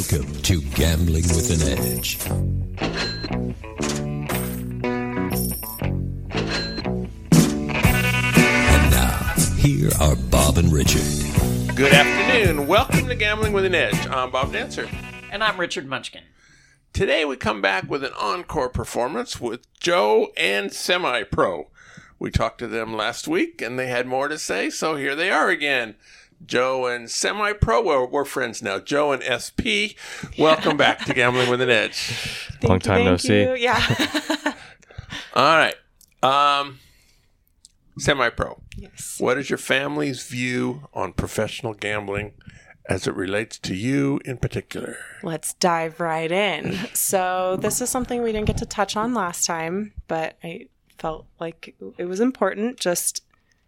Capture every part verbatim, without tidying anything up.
Welcome to Gambling with an Edge. And now, here are Bob and Richard. Good afternoon. Welcome to Gambling with an Edge. I'm Bob Dancer. And I'm Richard Munchkin. Today we come back with an encore performance with Joe and Semi-Pro. We talked to them last week and they had more to say, so here they are again. Joe and Semi-Pro, well, we're friends now. Joe and S P, welcome back to Gambling with an Edge. Long time no see. You. Yeah. All right. Um, Semi-Pro. Yes. What is your family's view on professional gambling as it relates to you in particular? Let's dive right in. So this is something we didn't get to touch on last time, but I felt like it was important. Just,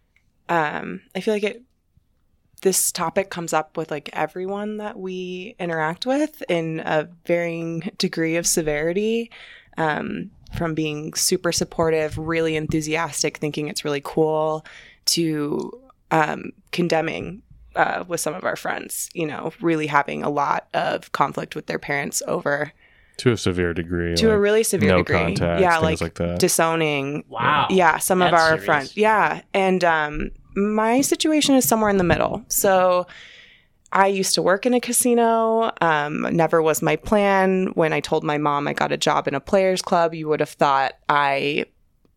um, I feel like it, this topic comes up with like everyone that we interact with in a varying degree of severity, um, from being super supportive, really enthusiastic, thinking it's really cool, to um, condemning uh, with some of our friends, you know, really having a lot of conflict with their parents over. To a severe degree. To like a really severe no degree. contact, yeah, things like, like that. Disowning. Wow. Yeah, some of That's our serious. friends. Yeah. And um, my situation is somewhere in the middle. So I used to work in a casino. Um, never was my plan. When I told my mom I got a job in a players club, you would have thought I,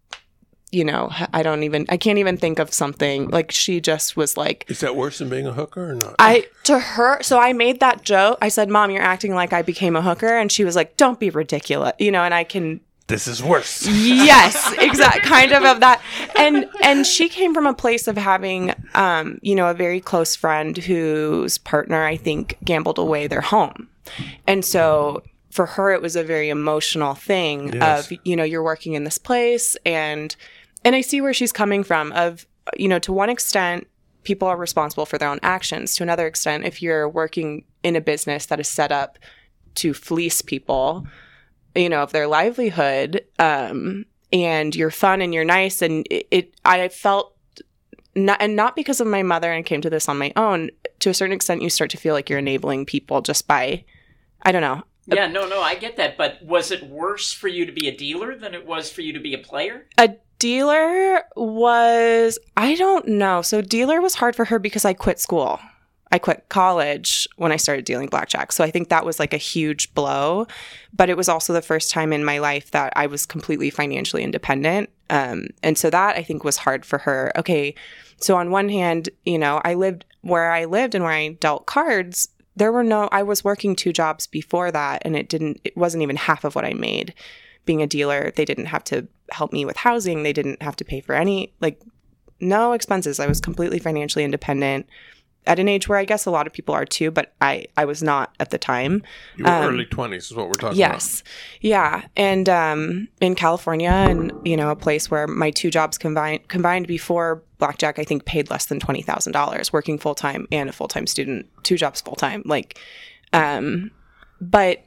you know, I don't even, I can't even think of something. Like she just was like. Is that worse than being a hooker or not? I, to her, so I made that joke. I said, Mom, you're acting like I became a hooker. And she was like, don't be ridiculous. You know, and I can. This is worse. Yes, exact kind of of that. And and she came from a place of having um, you know, a very close friend whose partner, I think, gambled away their home. And so for her it was a very emotional thing. Yes. Of, you know, you're working in this place and and I see where she's coming from of, you know, to one extent people are responsible for their own actions. To another extent, if you're working in a business that is set up to fleece people, you know, of their livelihood, um, and you're fun and you're nice. And it, it I felt, not, and not because of my mother, and I came to this on my own, to a certain extent, you start to feel like you're enabling people just by, I don't know. Yeah, no, no, I get that. But was it worse for you to be a dealer than it was for you to be a player? A dealer was, I don't know. So dealer was hard for her because I quit school. I quit college when I started dealing blackjack. So I think that was like a huge blow. But it was also the first time in my life that I was completely financially independent. Um, and so that I think was hard for her. Okay, so on one hand, you know, I lived where I lived and where I dealt cards. There were no, I was working two jobs before that and it didn't, it wasn't even half of what I made. Being a dealer, they didn't have to help me with housing. They didn't have to pay for any, like, no expenses. I was completely financially independent. At an age where I guess a lot of people are too, but I, I was not at the time. You were um, early twenties is what we're talking yes. about. Yes. Yeah. And um, in California and, you know, a place where my two jobs combined combined before blackjack, I think paid less than twenty thousand dollars working full time and a full time student, two jobs full time. Like, um, but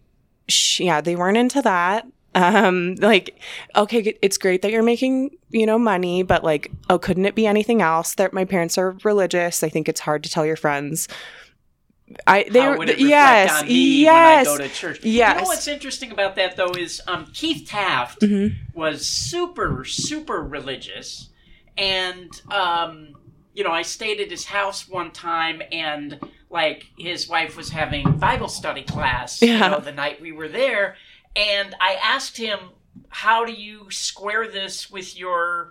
sh- yeah, they weren't into that. Um, like, okay, it's great that you're making, you know, money, but like, oh, couldn't it be anything else? That my parents are religious. I think it's hard to tell your friends. I, they How were, would it reflect yes, on me yes, when I go to church? yes. You know what's interesting about that though is um, Keith Taft Mm-hmm. was super, super religious, and um, you know, I stayed at his house one time, and like his wife was having Bible study class, Yeah. you know, the night we were there. And I asked him, how do you square this with your,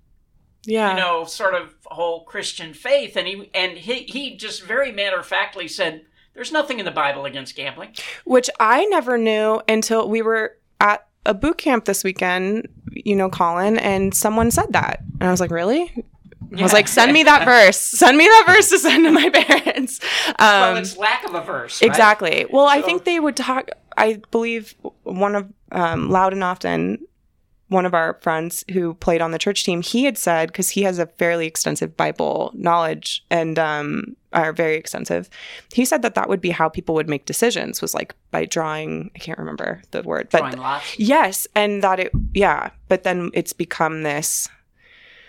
Yeah. you know, sort of whole Christian faith? And he and he, he just very matter-of-factly said, there's nothing in the Bible against gambling. Which I never knew until we were at a boot camp this weekend, you know, Colin, and someone said that. And I was like, really? I was like, send me that verse. Send me that verse to send to my parents. Um, well, it's lack of a verse, right? Exactly. Well, I So- think they would talk, I believe one of, um, Loud and Often, one of our friends who played on the church team, he had said, because he has a fairly extensive Bible knowledge and um, are very extensive, he said that that would be how people would make decisions, was like by drawing, I can't remember the word. But Drawing lots? yes. And that it, yeah. But then it's become this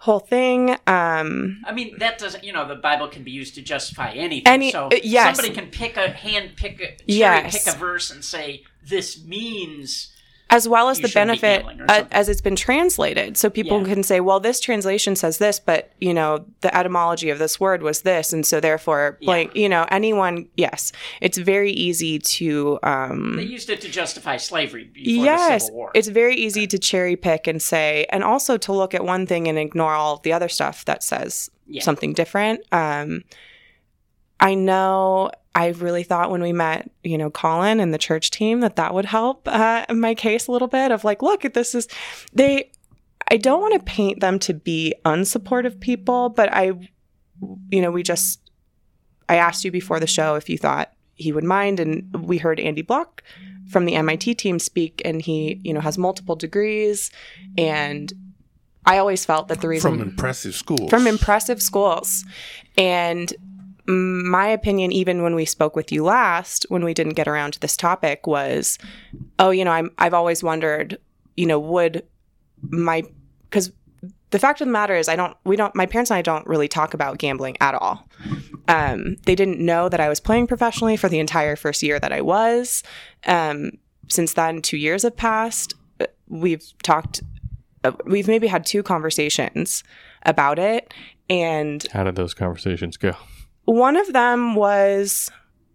whole thing. Um, I mean, that doesn't, you know, the Bible can be used to justify anything. Any- so uh, yes. somebody can pick a hand, pick a, cherry Yes. pick a verse and say, this means... as well as You the shouldn't be benefit gambling or uh, something. as it's been translated. So people Yeah. can say, well, this translation says this, but, you know, the etymology of this word was this. And so therefore, Yeah. like, you know, anyone, yes, it's very easy to, um, They used it to justify slavery before the yes, Civil War. it's very easy to cherry pick and say, and also to look at one thing and ignore all of the other stuff that says Yeah. something different. Um, I know I really thought when we met, you know, Colin and the church team that that would help uh, my case a little bit of like, look, this is, they, I don't want to paint them to be unsupportive people, but I, you know, we just, I asked you before the show if you thought he would mind, and we heard Andy Block from the M I T team speak, and he, you know, has multiple degrees, and I always felt that the reason From impressive schools. from impressive schools, and my opinion, even when we spoke with you last, when we didn't get around to this topic, was, oh, you know, I'm I've always wondered, you know, would my, because the fact of the matter is, I don't, we don't, my parents and I don't really talk about gambling at all. Um, they didn't know that I was playing professionally for the entire first year that I was. Um, since then, two years have passed. We've talked, uh, we've maybe had two conversations about it. And How did those conversations go? one of them was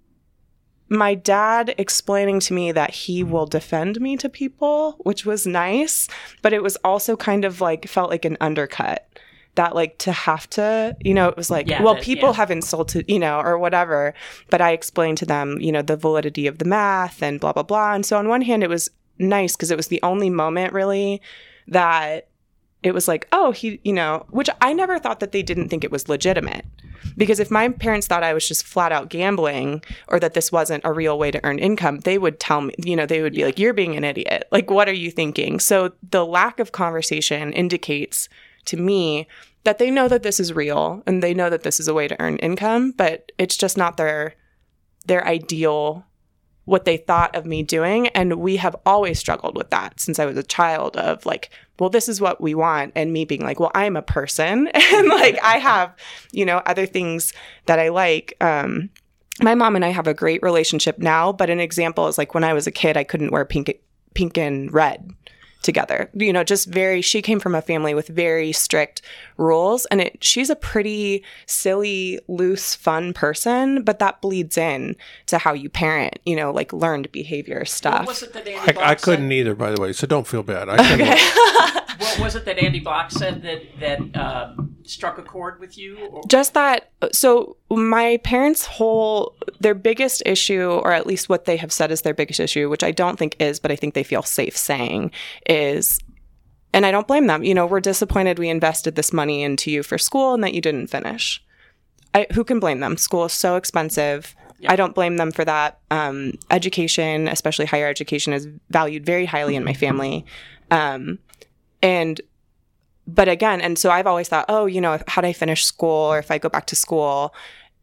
my dad explaining to me that he will defend me to people, which was nice, but it was also kind of like, felt like an undercut. That like to have to, you know, it was like, Yeah, well, that- people yeah. have insulted, you know, or whatever. But I explained to them, you know, the validity of the math and blah, blah, blah. And so on one hand, it was nice because it was the only moment really that it was like, oh, he, you know, which I never thought that they didn't think it was legitimate. Because if my parents thought I was just flat out gambling or that this wasn't a real way to earn income, they would tell me, you know, they would be like, you're being an idiot. Like, what are you thinking? So the lack of conversation indicates to me that they know that this is real and they know that this is a way to earn income, but it's just not their their ideal, what they thought of me doing. And we have always struggled with that since I was a child of like, well, this is what we want. And me being like, well, I'm a person and like I have, you know, other things that I like. Um, my mom and I have a great relationship now, but an example is like when I was a kid, I couldn't wear pink, pink and red together, you know, just very, she came from a family with very strict rules, and it, she's a pretty silly, loose, fun person, but that bleeds in to how you parent, you know, like learned behavior stuff. What was it that Andy I, Block I couldn't said? either, by the way, so don't feel bad. I couldn't. What was it that Andy Block said that that um, struck a chord with you? Or- Just that, so my parents' whole, their biggest issue, or at least what they have said is their biggest issue, which I don't think is, but I think they feel safe saying, is, and I don't blame them, you know, we're disappointed we invested this money into you for school and that you didn't finish. I, who can blame them? School is so expensive. Yeah. I don't blame them for that. Um, education, especially higher education, is valued very highly in my family. Um, and But again, and so I've always thought, oh, you know, if, how do I finish school or if I go back to school?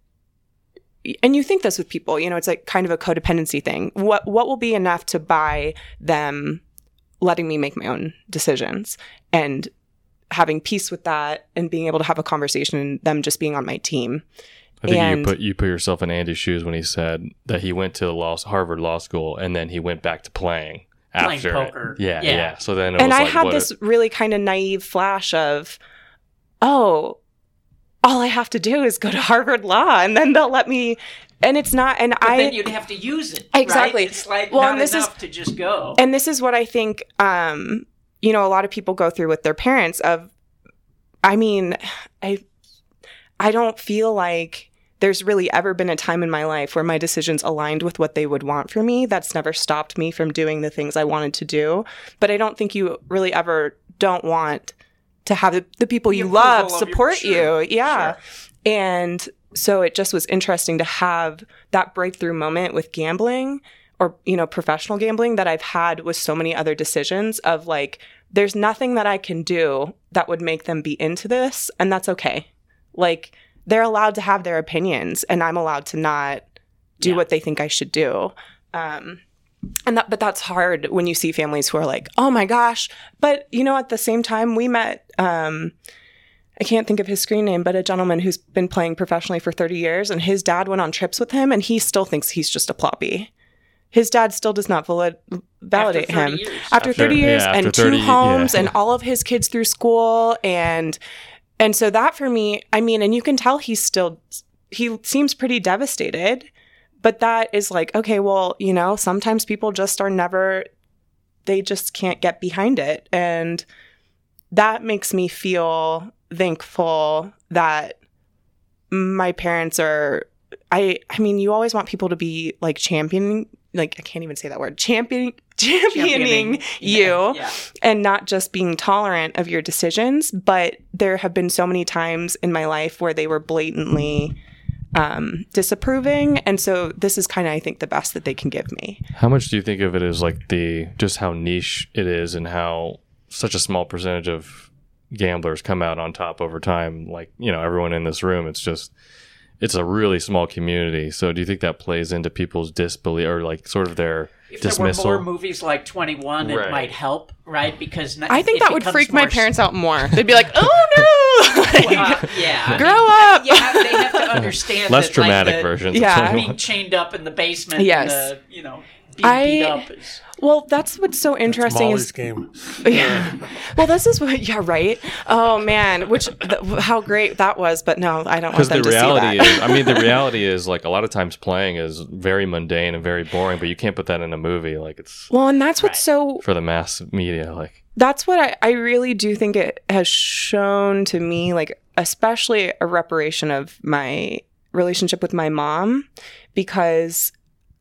And you think this with people, you know, it's like kind of a codependency thing. What what will be enough to buy them letting me make my own decisions and having peace with that and being able to have a conversation and them just being on my team? I think And- you put you put yourself in Andy's shoes when he said that he went to law, Harvard Law School and then he went back to playing Playing after poker. it. Yeah, Yeah. yeah, So then it And was I like, had what this a- really kind of naive flash of, oh, all I have to do is go to Harvard Law and then they'll let me. And it's not, and But I. then you'd have to use it. Exactly. Right? It's like Well, not and this is- enough to just go. And this is what I think, um, you know, a lot of people go through with their parents of, I mean, I, I don't feel like there's really ever been a time in my life where my decisions aligned with what they would want for me. That's never stopped me from doing the things I wanted to do. But I don't think you really ever don't want to have the, the people The you approval love of your- support sure, you. Yeah. sure. And so it just was interesting to have that breakthrough moment with gambling or, you know, professional gambling that I've had with so many other decisions of like, there's nothing that I can do that would make them be into this. And that's okay. Like, they're allowed to have their opinions and I'm allowed to not do Yeah. what they think I should do. Um, and that, but that's hard when you see families who are like, oh my gosh. But, you know, at the same time, we met, um, I can't think of his screen name, but a gentleman who's been playing professionally for thirty years, and his dad went on trips with him, and he still thinks he's just a ploppy. His dad still does not valid- validate After him. thirty years. After, After- thirty years yeah, and after two thirty homes yeah. and all of his kids through school. And and so that for me, I mean, and you can tell he's still, he seems pretty devastated. But that is like, okay, well, you know, sometimes people just are never, they just can't get behind it. And that makes me feel thankful that my parents are, I I mean, you always want people to be like championing, like I can't even say that word, champion, championing, Championing. you Yeah, yeah. and not just being tolerant of your decisions. But there have been so many times in my life where they were blatantly um, disapproving. And so this is kind of, I think, the best that they can give me. How much do you think of it as like the just how niche it is and how such a small percentage of gamblers come out on top over time? Like, you know, everyone in this room, it's just, it's a really small community. So do you think that plays into people's disbelief or like sort of their If dismissal? there were more movies like twenty-one, Right. it might help, right? Because n- I think it that would becomes freak my more s- parents out more. They'd be like, oh no! Uh, yeah, I mean, Grow up! Yeah, they have to understand Less that, dramatic like, the, versions. Yeah. Of being twenty-one. chained up in the basement. Yes. And the, you know, being I- beat up is. Well, that's what's so interesting Molly's is game. yeah. Well, this is what yeah, right. Oh man, which th- how great that was, but no, I don't want Because them the to see reality that. is, I mean, the reality is like a lot of times playing is very mundane and very boring, but you can't put that in a movie. Like it's Well, and that's what's Right. so for the mass media. Like that's what I, I really do think it has shown to me, like especially a reparation of my relationship with my mom, because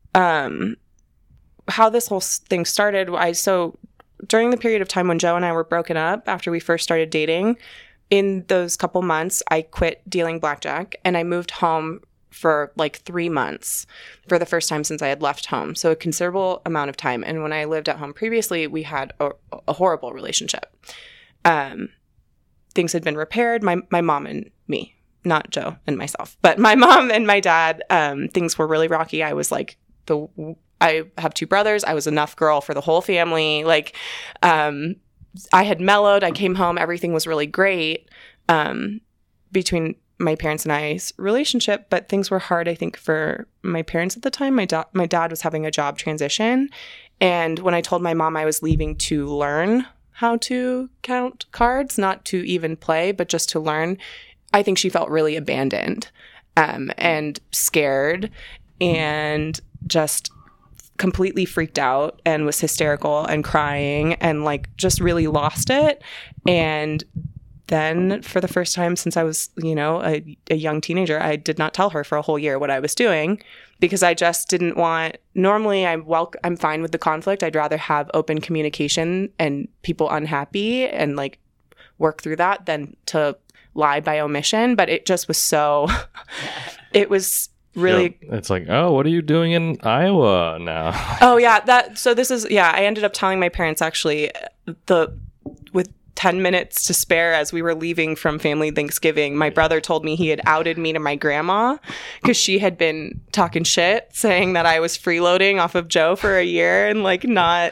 um how this whole s- thing started, I so during the period of time when Joe and I were broken up after we first started dating, in those couple months, I quit dealing blackjack and I moved home for like three months for the first time since I had left home. So a considerable amount of time. And when I lived at home previously, we had a, a horrible relationship. Um, things had been repaired. My my mom and me, not Joe and myself, but my mom and my dad. Um, things were really rocky. I was like the. I have two brothers. I was enough girl for the whole family. Like, um, I had mellowed. I came home. Everything was really great um, between my parents and I's relationship. But things were hard, I think, for my parents at the time. My, da- my dad was having a job transition. And when I told my mom I was leaving to learn how to count cards, not to even play, but just to learn, I think she felt really abandoned um, and scared and just completely freaked out and was hysterical and crying and like just really lost it. And then for the first time since I was, you know, a, a young teenager, I did not tell her for a whole year what I was doing because I just didn't want, normally I'm wel- I'm fine with the conflict. I'd rather have open communication and people unhappy and like work through that than to lie by omission. But it just was so, it was really you know, it's like, oh, what are you doing in Iowa now? Oh yeah, that so this is yeah, I ended up telling my parents actually the with ten minutes to spare as we were leaving from family Thanksgiving. My brother told me he had outed me to my grandma because she had been talking shit saying that I was freeloading off of Joe for a year and like not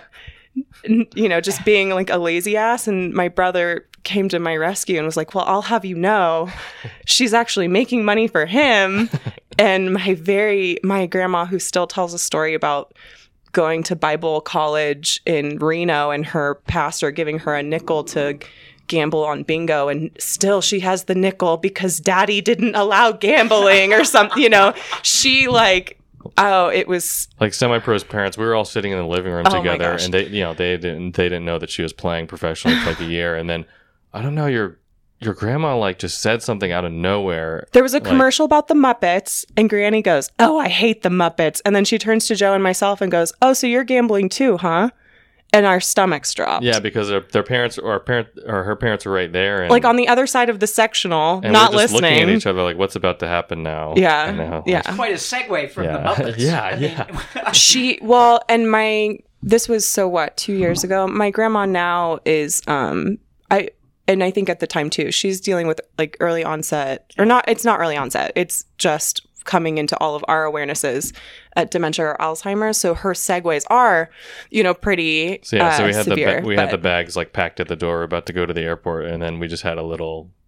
you know, just being like a lazy ass. And my brother came to my rescue and was like, well, I'll have you know, she's actually making money for him. And my very, my grandma, who still tells a story about going to Bible college in Reno and her pastor giving her a nickel to gamble on bingo. And still she has the nickel because daddy didn't allow gambling or something, you know, she like, oh, it was Like Semi-Pro's parents, we were all sitting in the living room Oh my together, gosh. and they, you know, they didn't, they didn't know that she was playing professionally for like a year, and then I don't know, your your grandma like just said something out of nowhere. There was a like- commercial about the Muppets, and Granny goes, oh, I hate the Muppets. And then she turns to Joe and myself and goes, oh, so you're gambling too, huh? And our stomachs dropped. Yeah, because their, their parents or our parent or her parents were right there, and Like on the other side of the sectional, and not we're just looking listening. at each other like, what's about to happen now? Yeah, And now, yeah. like, Quite a segue from Yeah. the Muppets. Yeah, I yeah. She, well, and my, this was so what, two years ago? My grandma now is, um, I, and I think at the time too, she's dealing with like early onset, or not, it's not early onset, it's just coming into all of our awarenesses at dementia or Alzheimer's. So her segues are, you know, pretty So yeah, so uh, we had severe, the ba- we but- had the bags like packed at the door, about to go to the airport, and then we just had a little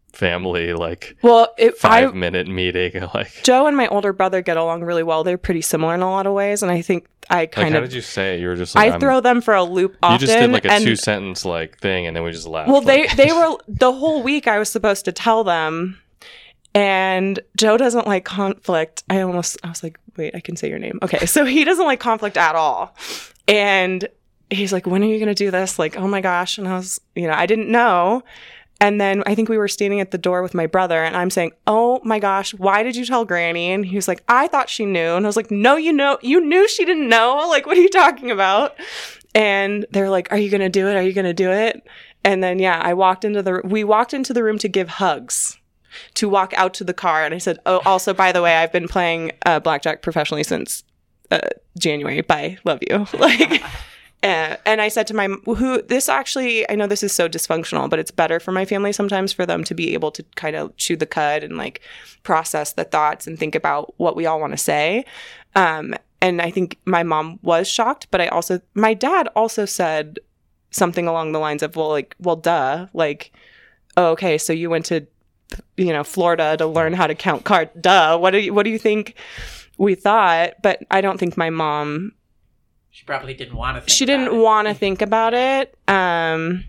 family like Well, it, five I, minute meeting. Like, Joe and my older brother get along really well. They're pretty similar in a lot of ways, and I think I kind like how of. did you say it? You were just like, I I'm, throw them for a loop often. you just did like a and, two sentence like thing, and then we just laughed. Well, they like, they were the whole week. I was supposed to tell them, and Joe doesn't like conflict. I almost I was like, wait, I can say your name. Okay, so he doesn't like conflict at all, and he's like, when are you gonna do this? Like, oh my gosh! And I was, you know, I didn't know. And then I think we were standing at the door with my brother, and I'm saying, oh my gosh, why did you tell Granny? And he was like, I thought she knew. And I was like, no, you know, you knew she didn't know. Like, what are you talking about? And they're like, are you going to do it? Are you going to do it? And then, yeah, I walked into the, we walked into the room to give hugs, to walk out to the car. And I said, oh, also, by the way, I've been playing uh, blackjack professionally since uh, January. Bye. Love you. Like, Uh, and I said to my, who, this actually, I know this is so dysfunctional, but it's better for my family sometimes for them to be able to kind of chew the cud and like process the thoughts and think about what we all want to say. Um, and I think my mom was shocked, but I also, my dad also said something along the lines of, well, like, well, duh, like, oh, okay, so you went to, you know, Florida to learn how to count cards. Duh. What do you, what do you think we thought? But I don't think my mom, She probably didn't want to think she about didn't it. want to think about it. Um,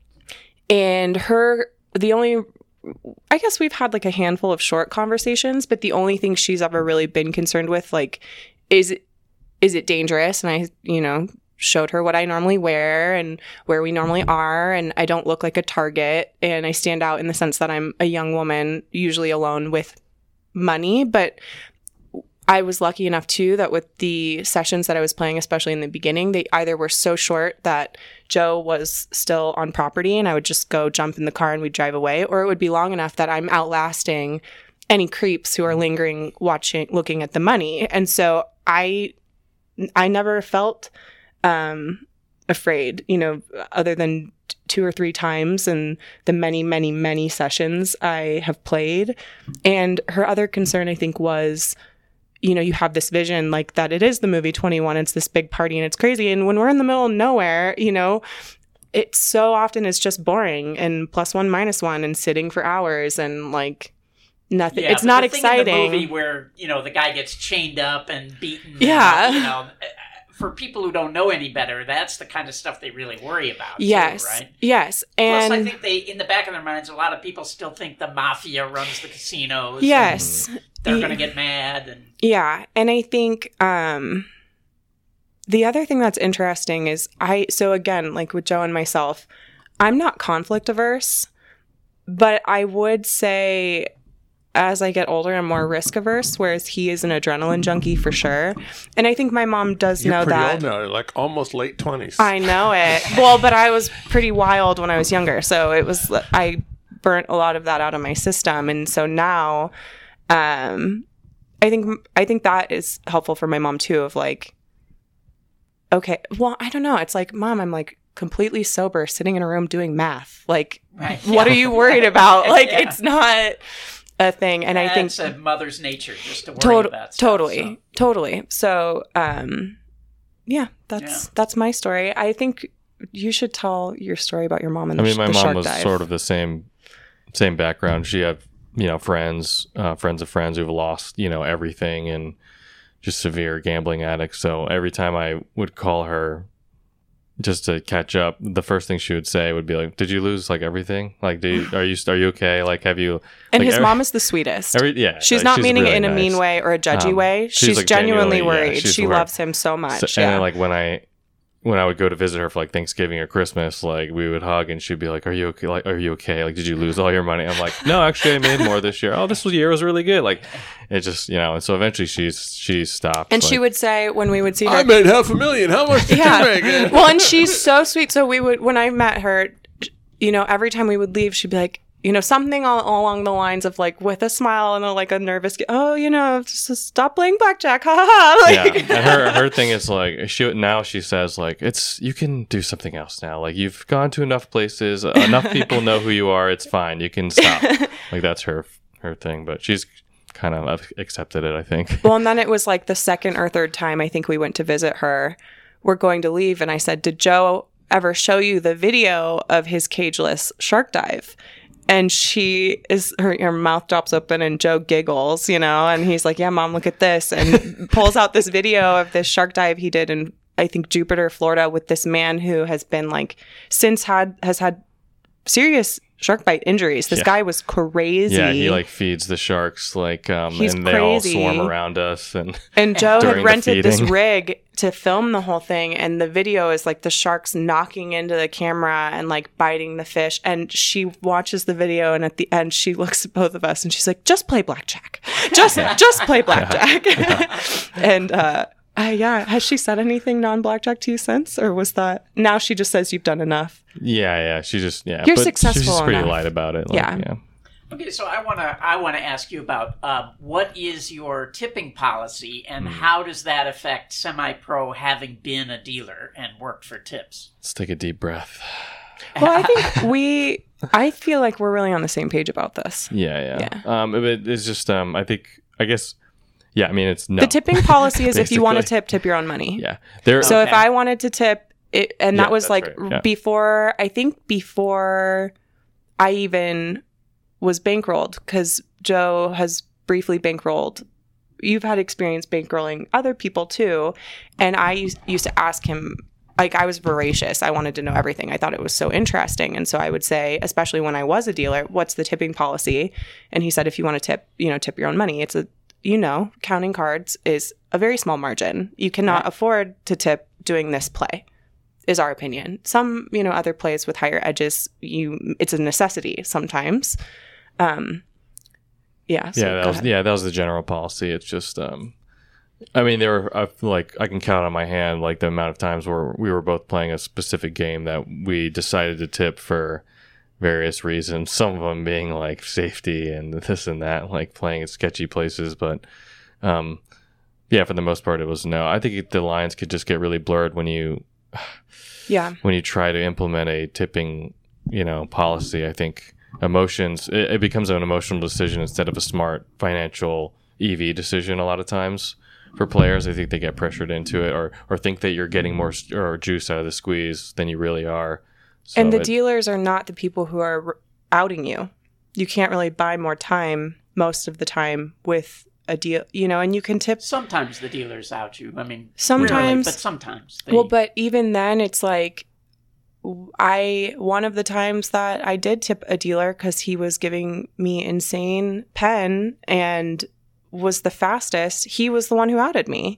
and her, the only, I guess we've had like a handful of short conversations, but the only thing she's ever really been concerned with, like, is, is it dangerous? And I, you know, showed her what I normally wear and where we normally are. And I don't look like a target. And I stand out in the sense that I'm a young woman, usually alone with money, but I was lucky enough too that with the sessions that I was playing, especially in the beginning, they either were so short that Joe was still on property and I would just go jump in the car and we'd drive away, or it would be long enough that I'm outlasting any creeps who are lingering, watching, looking at the money. And so I, I never felt um, afraid, you know, other than two or three times in the many, many, many sessions I have played. And her other concern, I think, was, you know, you have this vision like that it is the movie twenty-one, it's this big party and it's crazy. And when we're in the middle of nowhere, you know, it so often is just boring and plus one, minus one and sitting for hours and like nothing. Yeah, it's but not the thing exciting. in the movie where, you know, the guy gets chained up and beaten. Yeah. And, you know, for people who don't know any better, that's the kind of stuff they really worry about. Yes. Too, right? Yes. And Plus, I think they, in the back of their minds, a lot of people still think the mafia runs the casinos. yes. And they're going to get mad. And Yeah. And I think um, the other thing that's interesting is I, so again, like with Joe and myself, I'm not conflict averse, but I would say as I get older, I'm more risk averse, whereas he is an adrenaline junkie for sure. And I think my mom does You're know pretty that. old now. You're like almost late twenties. I know it. Well, but I was pretty wild when I was younger. So it was, I burnt a lot of that out of my system. And so now, um, I think, I think that is helpful for my mom too, of like, okay, well, I don't know. It's like, Mom, I'm like completely sober, sitting in a room doing math. Like, Right, what yeah. are you worried about? Like, Yeah. it's not a thing. And I think that's a mother's nature, just to worry Tot- about stuff. totally, so. totally. So, um, yeah, that's Yeah. that's my story. I think you should tell your story about your mom and I the, mean, sh- my the mom shark was dive. sort of the same same background. She had, you know, friends, uh, friends of friends who've lost, you know, everything and just severe gambling addicts. So every time I would call her just to catch up, the first thing she would say would be like, "Did you lose like everything? Like, do you, are you are you okay? Like, have you?" and like, his every, mom is the sweetest. Every, yeah, she's like, not meaning really it in a nice. mean way or a judgy Um, way. she's, She's, like, genuinely, genuinely, yeah, worried. she's she worried. loves him so much. So, yeah. And then, like when I when I would go to visit her for like Thanksgiving or Christmas, like we would hug and she'd be like, "Are you okay? Like, are you okay? Like, did you lose all your money?" I'm like, "No, actually, I made more this year. Oh, this was, year was really good." Like, it just, you know. And so eventually, she's she stopped. and she like, would say when we would see her, I made half a million. How much did you make? yeah. Well, and she's so sweet. So we would, when I met her, you know, every time we would leave, she'd be like, you know, something all, along the lines of like with a smile and a, like a nervous, oh, you know, just stop playing blackjack, ha ha ha. Like, yeah, and her her thing is like she now she says like it's you can do something else now. Like you've gone to enough places, enough people know who you are. It's fine. You can stop. Like that's her her thing. But she's kind of accepted it, I think. Well, and then it was like the second or third time I think we went to visit her. We're going to leave, and I said, "Did Joe ever show you the video of his cageless shark dive?" And she is, her, her mouth drops open and Joe giggles, you know, and he's like, yeah, Mom, look at this. And pulls out this video of this shark dive he did in, I think, Jupiter, Florida, with this man who has been like, since had, has had serious shark bite injuries. This Yeah. guy was crazy. Yeah, he like feeds the sharks, like, um, He's and they all crazy. swarm around us. And And Joe during had the rented this feeding. rig to film the whole thing. And the video is like the sharks knocking into the camera and like biting the fish. And she watches the video. And at the end, she looks at both of us and she's like, just play blackjack. Just, just play blackjack. and, uh, uh, yeah. Has she said anything non-blackjack to you since? Or was that, now she just says you've done enough? yeah, yeah, she just yeah, You're but successful She's pretty enough. light about it. Like, Yeah. yeah. Okay, so I wanna I wanna ask you about uh, what is your tipping policy, and Hmm. how does that affect semi-pro having been a dealer and worked for tips? Let's take a deep breath. Well, I think we, I feel like we're really on the same page about this. Yeah, yeah. Um, it, it's just um, I think I guess yeah. I mean, it's no. The tipping policy is if you want to Basically. tip, tip your own money. Yeah, there. So if Okay. I wanted to tip it, and that Yeah, was that's like right, yeah. before, I think before I even was bankrolled, because Joe has briefly bankrolled. You've had experience bankrolling other people too. And I used, used to ask him, like, I was voracious. I wanted to know everything. I thought it was so interesting. And so I would say, especially when I was a dealer, what's the tipping policy? And he said, if you want to tip, you know, tip your own money. It's a, you know, counting cards is a very small margin. You cannot Right. afford to tip doing this play, is our opinion. Some, you know, other plays with higher edges, you, it's a necessity sometimes. Um, yeah. So yeah, that go was ahead. yeah, that was the general policy. It's just um, I mean, there were I feel like I can count on my hand like the amount of times where we were both playing a specific game that we decided to tip for various reasons. Some of them being like safety and this and that, like playing at sketchy places. But um, yeah, for the most part, it was no. I think the lines could just get really blurred when you Yeah. when you try to implement a tipping, you know, policy. I think emotions it, it becomes an emotional decision instead of a smart financial E V decision a lot of times. For players, I think they get pressured into it, or or think that you're getting more st- or juice out of the squeeze than you really are. So And the it- dealers are not the people who are r- outing you. You can't really buy more time most of the time with a deal, you know, and you can tip. Sometimes the dealers out you. I mean, Sometimes- rarely, but sometimes. They, Well, but even then, it's like I, one of the times that I did tip a dealer because he was giving me insane pen and was the fastest, he was the one who outed me.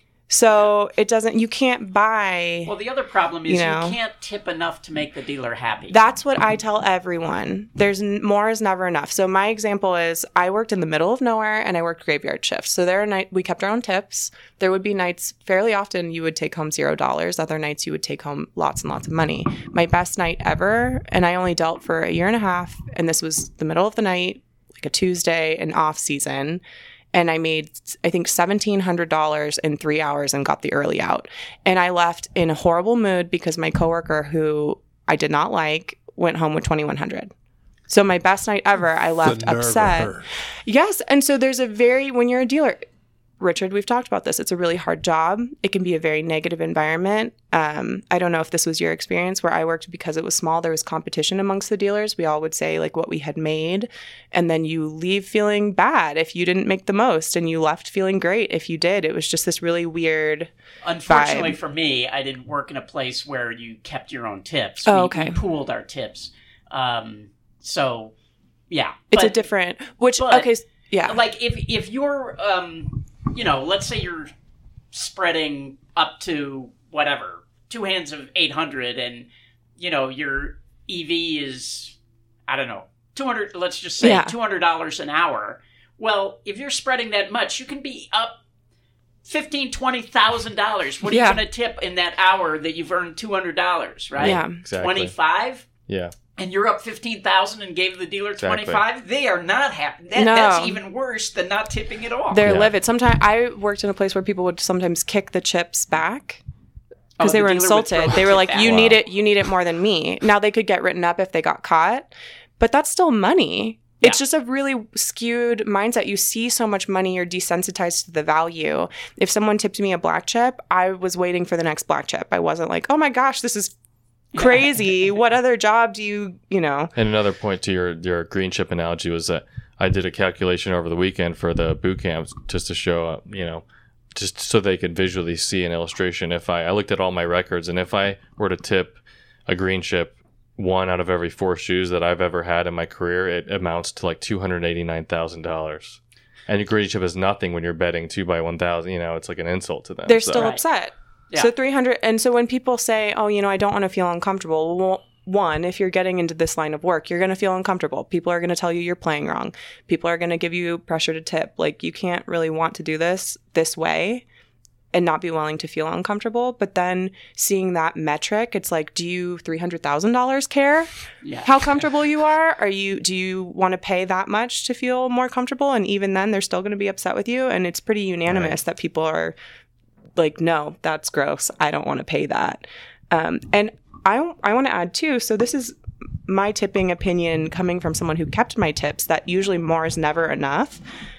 So it doesn't, you can't buy. well, the other problem is you you, know. can't tip enough to make the dealer happy. That's what I tell everyone. There's n- more is never enough. So my example is I worked in the middle of nowhere and I worked graveyard shifts. So there are night we kept our own tips. There would be nights fairly often you would take home zero dollars. Other nights you would take home lots and lots of money. My best night ever, and I only dealt for a year and a half, and this was the middle of the night, like a Tuesday, an off season. And I made, I think, seventeen hundred dollars in three hours and got the early out. And I left in a horrible mood because my coworker, who I did not like, went home with twenty-one hundred dollars. So my best night ever, I left The nerve of upset. her. Yes. And so there's a very, when you're a dealer, Richard, we've talked about this. It's a really hard job. It can be a very negative environment. Um, I don't know if this was your experience where I worked because it was small. There was competition amongst the dealers. We all would say like what we had made. And then you leave feeling bad if you didn't make the most, and you left feeling great if you did. It was just this really weird. Unfortunately vibe. for me, I didn't work in a place where you kept your own tips. Oh, we, okay. we pooled our tips. Um, so, yeah. It's a But, different, which, but- okay. s- Yeah. like, if, if you're, um, you know, let's say you're spreading up to whatever, two hands of eight hundred, and, you know, your E V is, I don't know, two hundred, let's just say Yeah. two hundred dollars an hour. Well, if you're spreading that much, you can be up fifteen, twenty thousand dollars. What are Yeah. you going to tip in that hour that you've earned two hundred dollars, right? Yeah. Exactly. twenty-five, Yeah. and you're up fifteen thousand and gave the dealer Exactly. twenty-five. They are not happy. That, No. That's even worse than not tipping at all. They're Yeah. livid. Sometimes I worked in a place where people would sometimes kick the chips back because Oh, they the were dealer would insulted. throw They a were chip like, back. "You Wow. need it. You need it more than me." Now they could get written up if they got caught, but that's still money. It's Yeah. just a really skewed mindset. You see so much money, you're desensitized to the value. If someone tipped me a black chip, I was waiting for the next black chip. I wasn't like, "Oh my gosh, this is crazy. What other job do you, you know? And another point to your, your green chip analogy was that I did a calculation over the weekend for the boot camps just to show up, you know, just so they could visually see an illustration. If I, I looked at all my records, and if I were to tip a green chip one out of every four shoes that I've ever had in my career, it amounts to like two hundred eighty-nine thousand dollars. And your green chip is nothing when you're betting two by one thousand. You know, it's like an insult to them. They're so. still Right. upset. Yeah. So three hundred. And so when people say, oh, you know, I don't want to feel uncomfortable. Well, one, if you're getting into this line of work, you're going to feel uncomfortable. People are going to tell you you're playing wrong. People are going to give you pressure to tip. Like, you can't really want to do this this way and not be willing to feel uncomfortable. But then seeing that metric, it's like, do you three hundred thousand dollars care Yeah. how comfortable you are? Are you, do you want to pay that much to feel more comfortable? And even then they're still going to be upset with you. And it's pretty unanimous Right. that people are like, no, that's gross. I don't want to pay that. Um, and I, I want to add too, so this is my tipping opinion coming from someone who kept my tips, that usually more is never enough.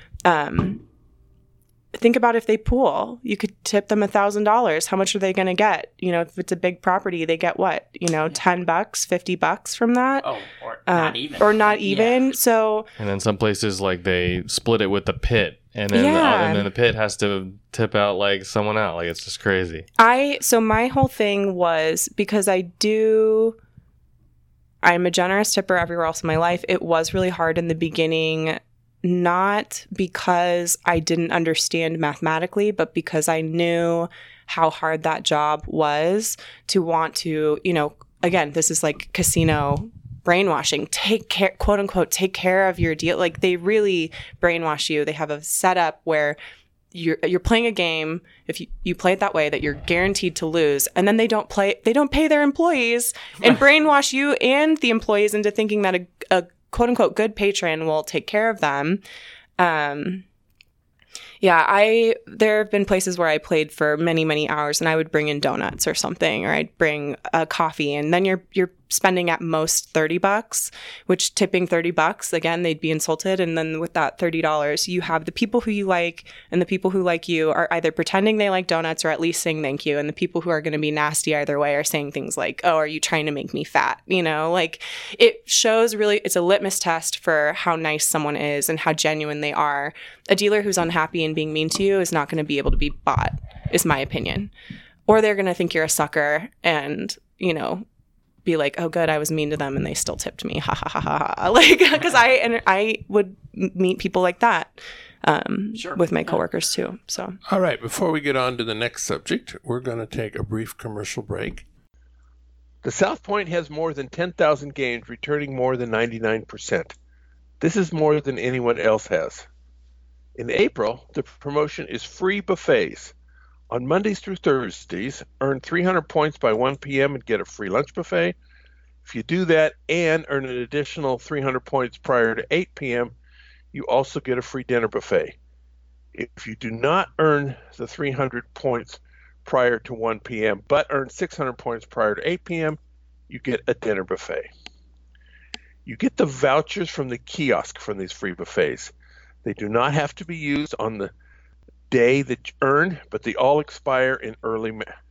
Um, think about if they pool, you could tip them a thousand dollars. How much are they going to get? You know, if it's a big property, they get what, you know, ten bucks, fifty bucks from that. Oh, or Uh, not even. Or not even. Yeah. So And then some places, like, they split it with the pit. And then, the, Yeah. and then the pit has to tip out, like, someone out. Like, it's just crazy. I, so my whole thing was, because I do, I'm a generous tipper everywhere else in my life. It was really hard in the beginning, not because I didn't understand mathematically, but because I knew how hard that job was to want to, you know, again, this is like casino brainwashing, take care, quote unquote, take care of your deal. Like, they really brainwash you. They have a setup where you're you're playing a game, if you, you play it that way, that you're guaranteed to lose, and then they don't play they don't pay their employees and brainwash you and the employees into thinking that a, a quote unquote good patron will take care of them. Um Yeah, I there have been places where I played for many, many hours, and I would bring in donuts or something, or I'd bring a coffee, and then you're you're spending at most thirty bucks, which tipping thirty bucks, again, they'd be insulted. And then with that thirty dollars, you have the people who you like, and the people who like you are either pretending they like donuts or at least saying thank you. And the people who are going to be nasty either way are saying things like, oh, are you trying to make me fat? You know, like, it shows really, it's a litmus test for how nice someone is and how genuine they are. A dealer who's unhappy and being mean to you is not going to be able to be bought, is my opinion. Or they're going to think you're a sucker and, you know, be like, oh, good, I was mean to them and they still tipped me. Ha ha ha ha ha. Like, because I, and I would meet people like that um, Sure. with my coworkers too. So, All right, before we get on to the next subject, we're going to take a brief commercial break. The South Point has more than ten thousand games, returning more than ninety-nine percent. This is more than anyone else has. In April, the promotion is free buffets. On Mondays through Thursdays, earn three hundred points by one p.m. and get a free lunch buffet. If you do that and earn an additional three hundred points prior to eight p.m., you also get a free dinner buffet. If you do not earn the three hundred points prior to one p.m., but earn six hundred points prior to eight p.m., you get a dinner buffet. You get the vouchers from the kiosk from these free buffets. They do not have to be used on the day that you earn, but they all expire in early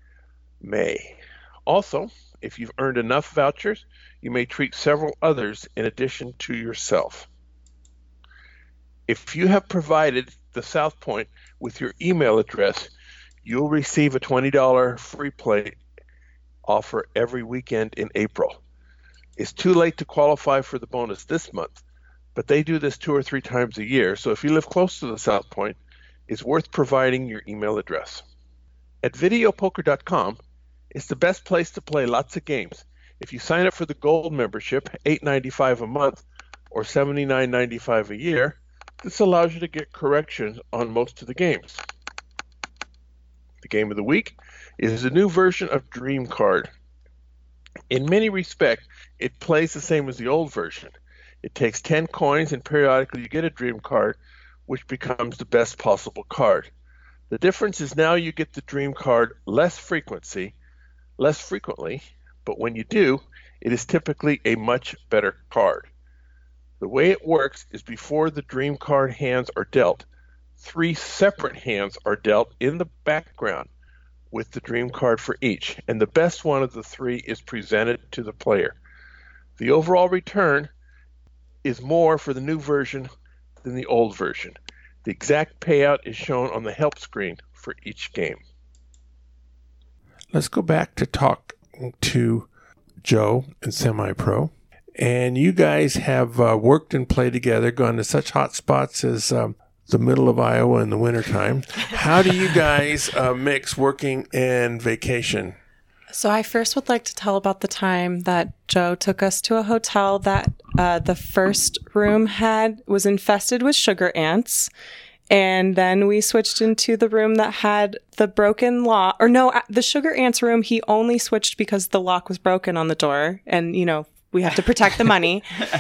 May. Also, if you've earned enough vouchers, you may treat several others in addition to yourself. If you have provided the South Point with your email address, you'll receive a twenty dollars free play offer every weekend in April. It's too late to qualify for the bonus this month, but they do this two or three times a year, so if you live close to the South Point, it's worth providing your email address. At video poker dot com, it's the best place to play lots of games. If you sign up for the gold membership, eight dollars and ninety-five cents a month or seventy-nine dollars and ninety-five cents a year, this allows you to get corrections on most of the games. The game of the week is a new version of Dream Card. In many respects, it plays the same as the old version. It takes ten coins, and periodically you get a Dream Card, which becomes the best possible card. The difference is now you get the Dream Card less frequency, less frequently, but when you do, it is typically a much better card. The way it works is before the Dream Card hands are dealt, three separate hands are dealt in the background, with the dream card for each, and the best one of the three is presented to the player. The overall return is more for the new version than the old version. The exact payout is shown on the help screen for each game. Let's go back to talk to Joe and Semi-Pro. And you guys have uh, worked and played together, gone to such hot spots as um, the middle of Iowa in the wintertime. How do you guys uh, mix working and vacation? So I first would like to tell about the time that Joe took us to a hotel that uh, the first room had was infested with sugar ants. And then we switched into the room that had the broken lock. Or no, the sugar ants room, he only switched because the lock was broken on the door. And, you know, we have to protect the money.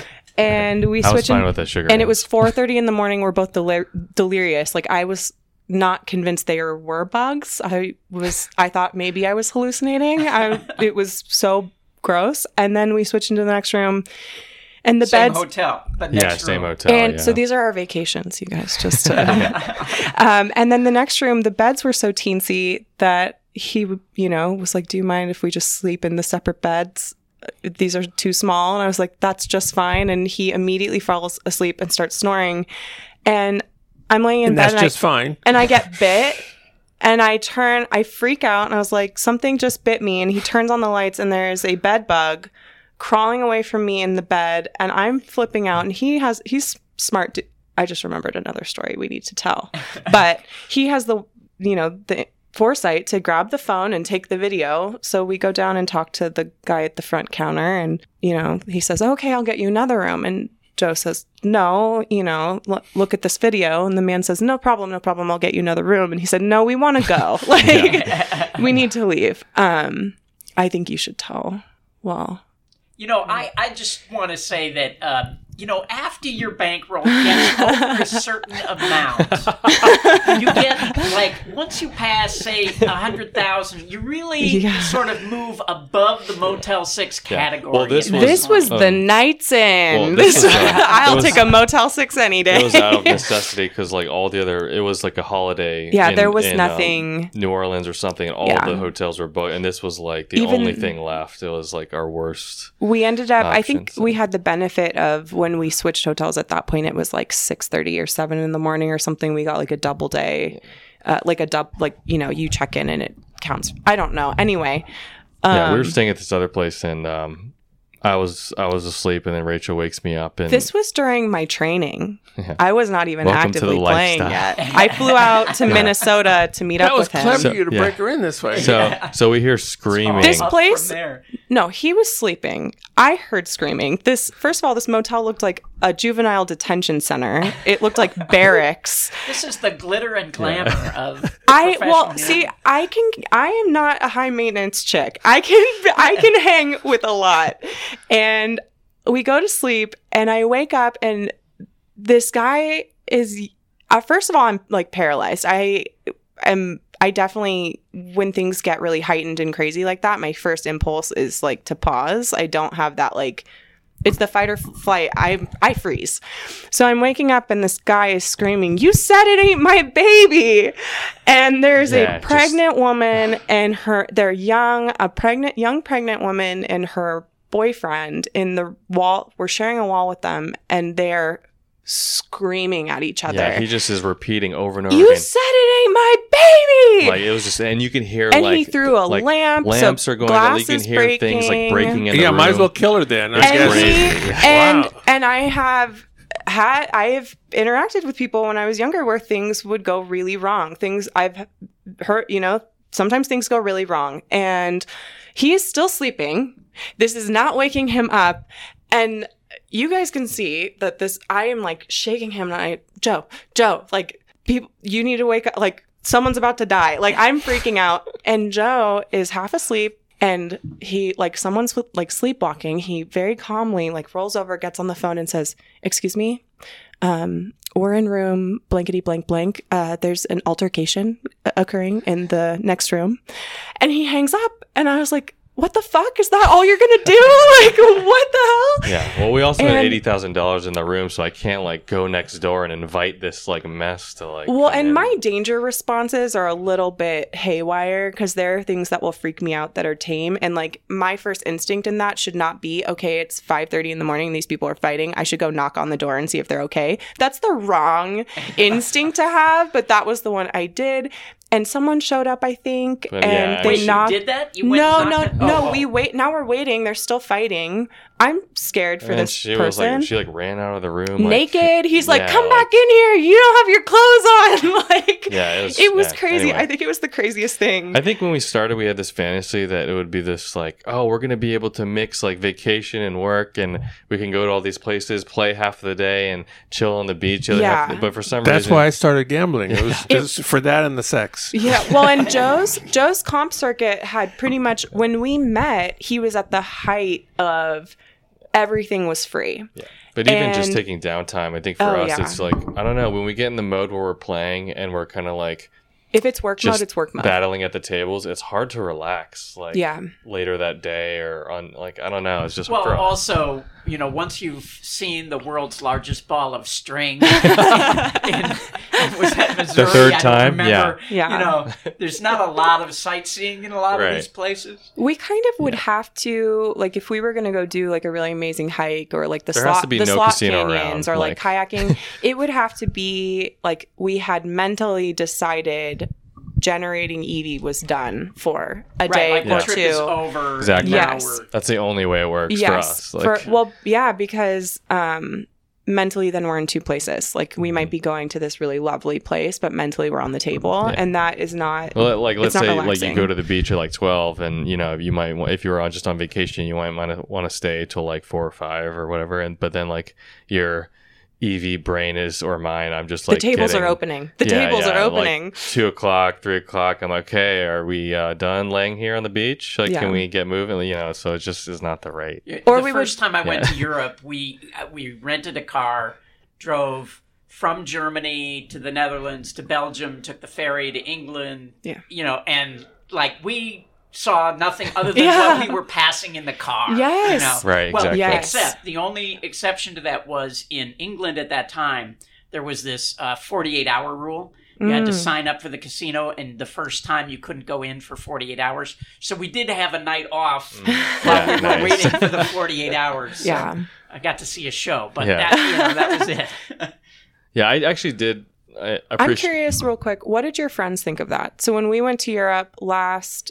And we I was switched fine in, with the sugar and it ants. was four thirty in the morning. We're both delir- delirious. Like, I was not convinced there were bugs. I was, I thought maybe I was hallucinating. I, it was so gross. And then we switched into the next room, and the Same beds. hotel. The Yeah, next same room. hotel. And yeah. so these are our vacations, you guys, just to, um, and then the next room, the beds were so teensy that he, you know, was like, do you mind if we just sleep in the separate beds? These are too small. And I was like, that's just fine. And he immediately falls asleep and starts snoring. And I'm laying in And bed that's and just I, fine. and I get bit. And I turn, I freak out, and I was like, something just bit me. And he turns on the lights, and there's a bed bug crawling away from me in the bed, and I'm flipping out. And he has, he's smart. To, I just remembered another story we need to tell. But he has the, you know, the foresight to grab the phone and take the video. So we go down and talk to the guy at the front counter, and, you know, he says, okay, I'll get you another room. And Joe says, no, you know, l- look at this video. And the man says, no problem, no problem. I'll get you another room. And he said, no, we want to go. Like, we need to leave. Um, I think you should tell. Well, You know, I, I just want to say that, uh, you know, after your bankroll gets over a certain amount, you get, like, once you pass, say, a hundred thousand, you really Yeah. sort of move above the Motel six category. Well, this in was- that this was song. the Knights Inn. well, this this was, uh, I'll it was- take a Motel six any day. It was out of necessity because, like, all the other, it was like a holiday. Yeah, in- there was in, um, nothing- New Orleans or something, and all Yeah. the hotels were booked, and this was like the Even- only thing left. It was like our worst. We ended up, I think options. we had the benefit of when we switched hotels at that point, it was like six thirty or seven in the morning or something. We got like a double day, uh, like a dub, like, you know, you check in and it counts. I don't know. Anyway. Yeah, we were um, staying at this other place, and um, I was I was asleep, and then Rachel wakes me up, and This was during my training. Yeah. I was not even Welcome to the actively playing lifestyle. yet. I flew out to Minnesota to meet That up was with him. clever So- of you to yeah. break her in this way. so so we hear screaming. This Up place- from there. No, he was sleeping. I heard screaming. This, first of all, this motel looked like a juvenile detention center. It looked like barracks. This is the glitter and glamour of I well, professional see, living. I can. I am not a high maintenance chick. I can. I can hang with a lot, and we go to sleep, and I wake up, and this guy is. Uh, first of all, I'm like paralyzed. I am. I definitely, when things get really heightened and crazy like that, my first impulse is like to pause. I don't have that like. It's the fight or flight. I I freeze. So I'm waking up and this guy is screaming, "You said it ain't my baby!" And there's Yeah, a just- pregnant woman and her. They're young, a pregnant young pregnant woman and her boyfriend in the wall. We're sharing a wall with them, and they're screaming at each other. Yeah, he just is repeating over and over you again. said it ain't my baby. Like it was just, and you can hear And like he threw a like, lamp, so Lamps are going. glass You can is hear things like breaking. breaking in yeah, the might as room. well kill her then. I and guess. he, Crazy. and Wow. and I have had I have interacted with people when I was younger where things would go really wrong. Things I've heard, you know, sometimes things go really wrong, and he is still sleeping. This is not waking him up, and you guys can see that this. I am like shaking him, and I, Joe, Joe, like people, you need to wake up. Like someone's about to die. Like I'm freaking out, and Joe is half asleep. And he, like, someone's like sleepwalking. He very calmly, like, rolls over, gets on the phone, and says, "Excuse me, um, we're in room blankety blank blank. Uh, there's an altercation occurring in the next room." And he hangs up, and I was like, what the fuck? Is that all you're going to do? Like, what the hell? Yeah. Well, we also had And- eighty thousand dollars in the room, so I can't like go next door and invite this like mess to like. Well, come and in. my danger responses are a little bit haywire because there are things that will freak me out that are tame. And like my first instinct in that should not be, okay, it's five thirty in the morning. These people are fighting. I should go knock on the door and see if they're okay. That's the wrong instinct to have, but that was the one I did. And someone showed up, I think, But and yeah, I they Wait, you knocked. did that? You went No, and no, knocked no. on- oh, oh. We wait. Now we're waiting. They're still fighting. I'm scared for And this she person. was like, she like ran out of the room like, Naked. He's like, yeah, come like- back in here. You don't have your clothes on. like, Yeah, it was- it was yeah, crazy. anyway. I think it was the craziest thing. I think when we started, we had this fantasy that it would be this like, oh, we're gonna be able to mix like vacation and work, and we can go to all these places, play half of the day, and chill on the beach. the other half- Yeah. but for some That's reason, why I started gambling. It was just for that and the sex. Yeah, well, and Joe's Joe's comp circuit had pretty much when we met, he was at the height of everything was free. Yeah. But even just And- taking downtime, I think for Oh, us, yeah. it's like I don't know when we get in the mode where we're playing and we're kind of like If it's work just mode, it's work mode. battling at the tables. It's hard to relax, like Yeah. later that day or on like I don't know. It's just Well, for also, you know, once you've seen the world's largest ball of string, in, was that Missouri? third I don't time? remember. Yeah. You know, there's not a lot of sightseeing in a lot Right. of these places. We kind of would have to, like, if we were going to go do like a really amazing hike or like the There has slot, to be the no slot casino canyons around, or like, like- kayaking, it would have to be like we had mentally decided generating Evie was done for a Right, day like or the trip is two. over. Exactly. Now Yes. we're- That's the only way it works for us. Like, for, well, yeah, because um, mentally, then we're in two places. Like we might be going to this really lovely place, but mentally we're on the table, Yeah. and that is not. Well, like let's it's not say like you relaxing. go to the beach at like twelve, and you know you might wa- if you were on just on vacation, you might want to stay till like four or five or whatever, and but then like your Evie brain is or mine, I'm just like the tables getting- are opening. The Yeah, tables yeah, are like, opening. two o'clock, three o'clock. I'm like, okay, are we uh, done laying here on the beach? Like, Yeah. can we get moving? You know, so it just is not the right. Or the we would- first time I went Yeah. to Europe, we uh, we rented a car, drove from Germany to the Netherlands to Belgium, took the ferry to England. Yeah. You know, and like we saw nothing other than Yeah. what we were passing in the car. Yes. You know? Right, Well, exactly. Yes. except the only exception to that was in England at that time. There was this uh, forty-eight hour rule. You had to Mm. sign up for the casino, and the first time you couldn't go in for forty-eight hours. So we did have a night off while Yeah, we were nice. waiting for the forty-eight hours. So Yeah. I got to see a show, but Yeah. that, you know, that was it. Yeah, I actually did. I I'm appreciate. curious, real quick, what did your friends think of that? So when we went to Europe last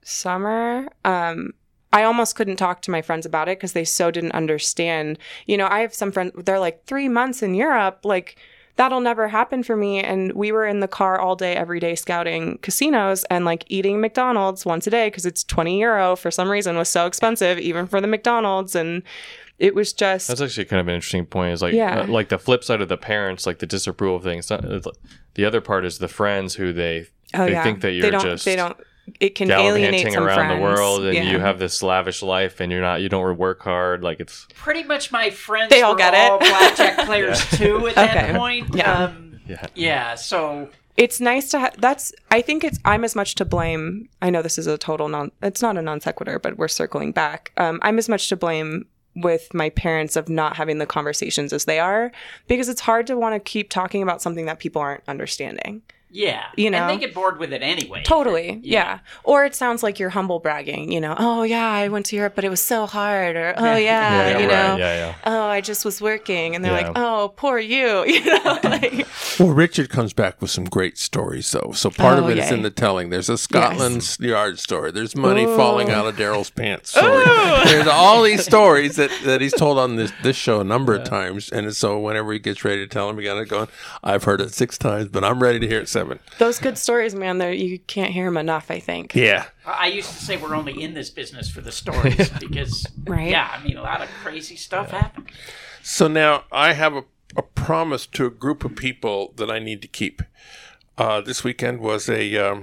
summer, um, I almost couldn't talk to my friends about it because they so didn't understand. You know, I have some friends, they're like, three months in Europe, like, that'll never happen for me. And we were in the car all day, every day, scouting casinos and like eating McDonald's once a day because it's twenty euro for some reason was so expensive, even for the McDonald's. And it was just, That's actually kind of an interesting point. Is like, Yeah. uh, like the flip side of the parents, like the disapproval thing. It's not, it's, the other part is the friends who they oh they yeah, think that they you're don't, just they don't, it can alienate gallivanting some around friends. the world, and Yeah. you have this lavish life, and you're not, you don't work hard. Like it's Pretty much my friends They all were get it. all blackjack players too at that Okay. point. Yeah. Um, yeah. yeah, so It's nice to have that's I think it's I'm as much to blame. I know this is a total non it's not a non sequitur, but we're circling back. Um, I'm as much to blame with my parents of not having the conversations as they are, because it's hard to want to keep talking about something that people aren't understanding. yeah. You know? And they get bored with it anyway. Totally. Yeah. Yeah. Or it sounds like you're humble bragging, you know, oh yeah, I went to Europe, but it was so hard, or oh yeah, Yeah, you right. know, Yeah, yeah. oh, I just was working, and they're Yeah. like, oh, poor you, you know, like, Well, Richard comes back with some great stories, though. So part Oh, of it is yay. in the telling. There's a Scotland Yard story. There's money falling out of Daryl's pants. So there's all these stories that, that he's told on this, this show a number of times. And so whenever he gets ready to tell them, he got it going. I've heard it six times, but I'm ready to hear it seven. those good stories, man. There you can't hear them enough. I think. Yeah. I used to say we're only in this business for the stories because, Right. yeah, I mean, a lot of crazy stuff happens. So now I have a, a promise to a group of people that I need to keep. Uh, this weekend was a um,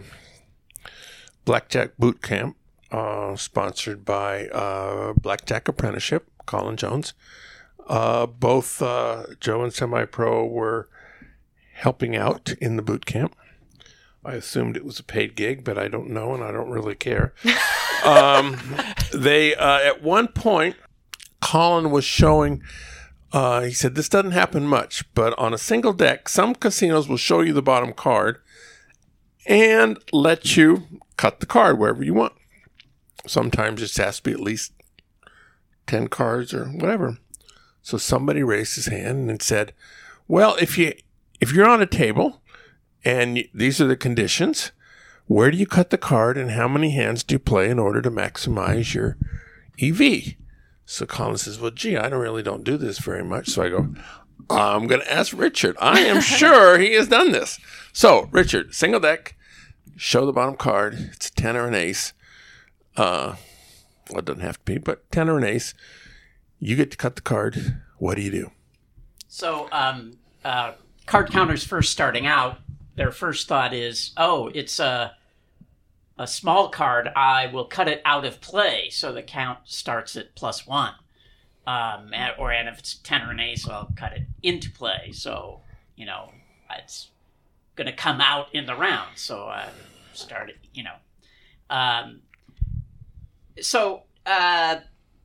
blackjack boot camp uh, sponsored by uh, Blackjack Apprenticeship, Colin Jones. Uh, both uh, Joe and Semi-Pro were helping out in the boot camp. I assumed it was a paid gig, but I don't know, and I don't really care. um, they uh, at one point, Colin was showing. Uh, he said this doesn't happen much, but on a single deck, some casinos will show you the bottom card and let you cut the card wherever you want. Sometimes it has to be at least ten cards or whatever. So somebody raised his hand and said, "Well, if you if you're on a table and these are the conditions, where do you cut the card and how many hands do you play in order to maximize your E V?" So Colin says, "Well, gee, I don't really don't do this very much." So I go, "I'm going to ask Richard. I am sure he has done this." So Richard, single deck, show the bottom card. It's a ten or an ace. Uh, well, it doesn't have to be, but ten or an ace. You get to cut the card. What do you do? So, um, uh, card counters first starting out, their first thought is, oh, it's a, a small card. I will cut it out of play. So the count starts at plus one. Um, and, or and if it's a ten or an ace, I'll cut it into play. So, you know, it's going to come out in the round. So I uh, start it, you know. Um, so, uh,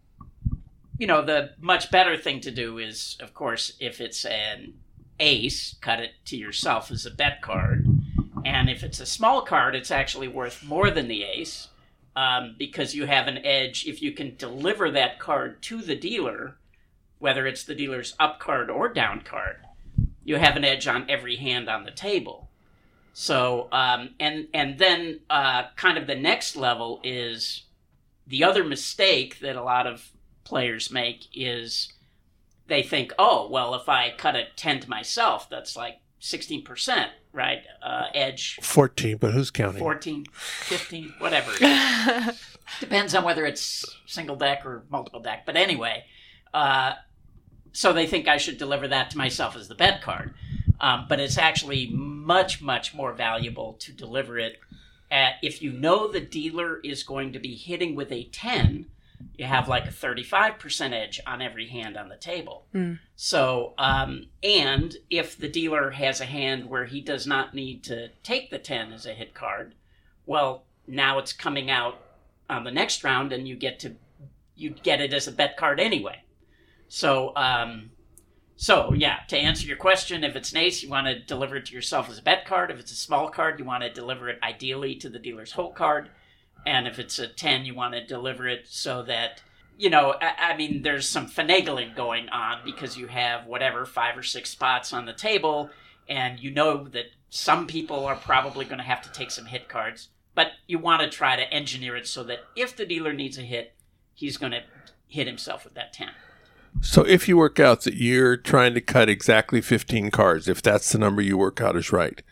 you know, the much better thing to do is, of course, if it's an ace, cut it to yourself as a bet card. And if it's a small card, it's actually worth more than the ace um, because you have an edge. If you can deliver that card to the dealer, whether it's the dealer's up card or down card, you have an edge on every hand on the table. So, um, and, and then uh, kind of the next level is the other mistake that a lot of players make is they think, oh, well, if I cut a ten to myself, that's like sixteen percent, right? Uh, edge. fourteen, but who's counting? fourteen, fifteen, whatever it is. Depends on whether it's single deck or multiple deck. But anyway, uh, so they think I should deliver that to myself as the bet card. Um, but it's actually much, much more valuable to deliver it at, if you know the dealer is going to be hitting with a ten, you have like a thirty-five percent edge on every hand on the table. Mm. So, um, and if the dealer has a hand where he does not need to take the ten as a hit card, well, now it's coming out on the next round and you get to, you get it as a bet card anyway. So, um, so yeah, to answer your question, if it's an ace, you want to deliver it to yourself as a bet card. If it's a small card, you want to deliver it ideally to the dealer's whole card. And if it's a ten, you want to deliver it so that, you know, I, I mean, there's some finagling going on because you have whatever, five or six spots on the table, and you know that some people are probably going to have to take some hit cards, but you want to try to engineer it so that if the dealer needs a hit, he's going to hit himself with that ten. So if you work out that you're trying to cut exactly fifteen cards, if that's the number you work out is right,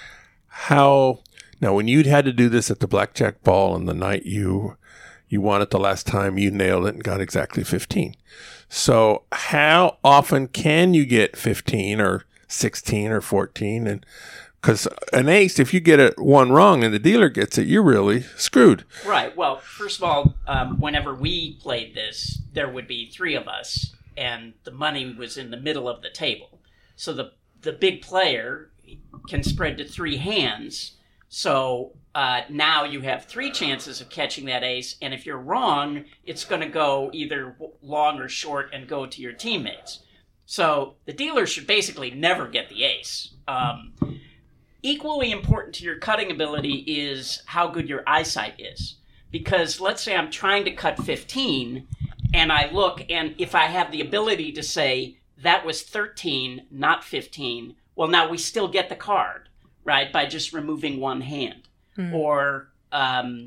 how... Now, when you'd had to do this at the blackjack ball and the night you you won it the last time, you nailed it and got exactly fifteen. So how often can you get fifteen or sixteen or fourteen? And because an ace, if you get it one wrong and the dealer gets it, you're really screwed. Right. Well, first of all, um, whenever we played this, there would be three of us, and the money was in the middle of the table. So the the big player can spread to three hands. So uh, now you have three chances of catching that ace, and if you're wrong, it's going to go either long or short and go to your teammates. So the dealer should basically never get the ace. Um, equally important to your cutting ability is how good your eyesight is. Because let's say I'm trying to cut fifteen, and I look, and if I have the ability to say, that was thirteen, not fifteen, well, now we still get the card. Right, by just removing one hand. Mm. Or, um,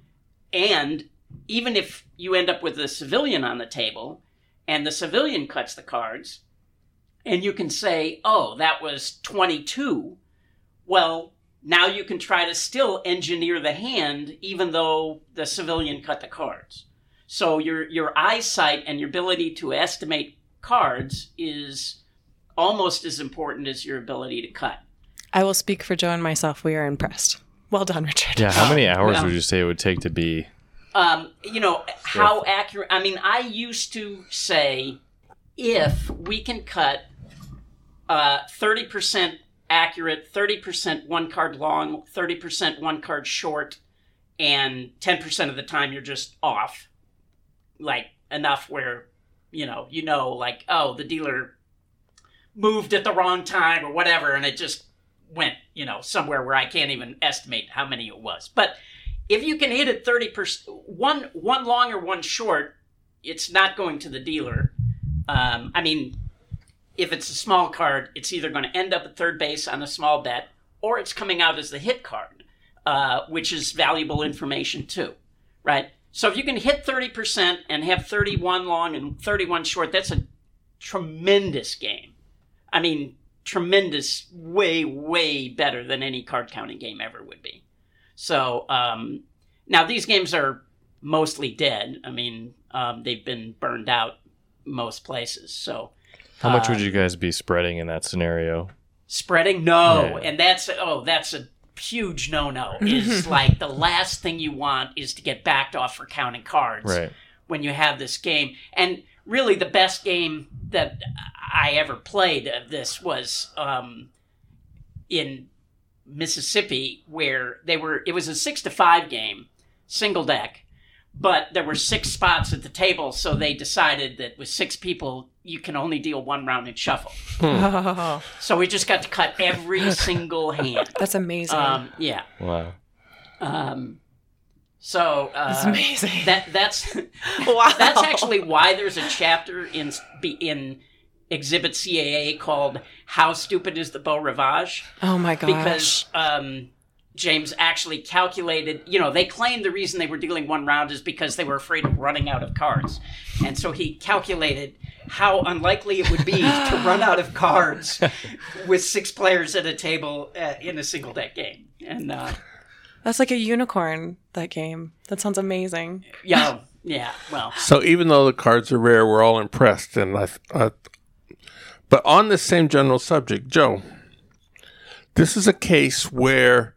and even if you end up with a civilian on the table, and the civilian cuts the cards, and you can say, oh, that was twenty-two, well, now you can try to still engineer the hand, even though the civilian cut the cards. So your your eyesight and your ability to estimate cards is almost as important as your ability to cut. I will speak for Joe and myself. We are impressed. Well done, Richard. Yeah, how many hours well, would you say it would take to be? Um, you know, how accurate... I mean, I used to say, if we can cut uh, thirty percent accurate, thirty percent one card long, thirty percent one card short, and ten percent of the time you're just off, like enough where, you know, you know, like, oh, the dealer moved at the wrong time or whatever, and it just went, you know, somewhere where I can't even estimate how many it was. But if you can hit it thirty percent, one, one long or one short, it's not going to the dealer. Um, I mean, if it's a small card, it's either going to end up at third base on a small bet, or it's coming out as the hit card, uh, which is valuable information too, right? So if you can hit thirty percent and have thirty-one long and thirty-one short, that's a tremendous game. I mean, tremendous, way, way better than any card counting game ever would be. So um, now these games are mostly dead. I mean, um, they've been burned out most places. So How much uh, would you guys be spreading in that scenario? Spreading? No. Yeah. And that's, oh, that's a huge no-no. Is like the last thing you want is to get backed off for counting cards Right. when you have this game. And really the best game that I ever played of this was um, in Mississippi, where they were, it was a six to five game, single deck, but there were six spots at the table, so they decided that with six people, you can only deal one round and shuffle. Oh, So we just got to cut every single hand. that's amazing. Um, yeah. Wow. Um, so uh, That's amazing. That that's Wow. that's actually why there's a chapter in in Exhibit C A A called "How Stupid Is the Beau Rivage?" Oh my gosh. Because um, James actually calculated, you know, they claimed the reason they were dealing one round is because they were afraid of running out of cards. And so he calculated how unlikely it would be to run out of cards with six players at a table uh, in a single deck game. And uh, That's like a unicorn, that game. That sounds amazing. yeah, yeah, well, So even though the cards are rare, we're all impressed. And I, uh, but on the same general subject, Joe, this is a case where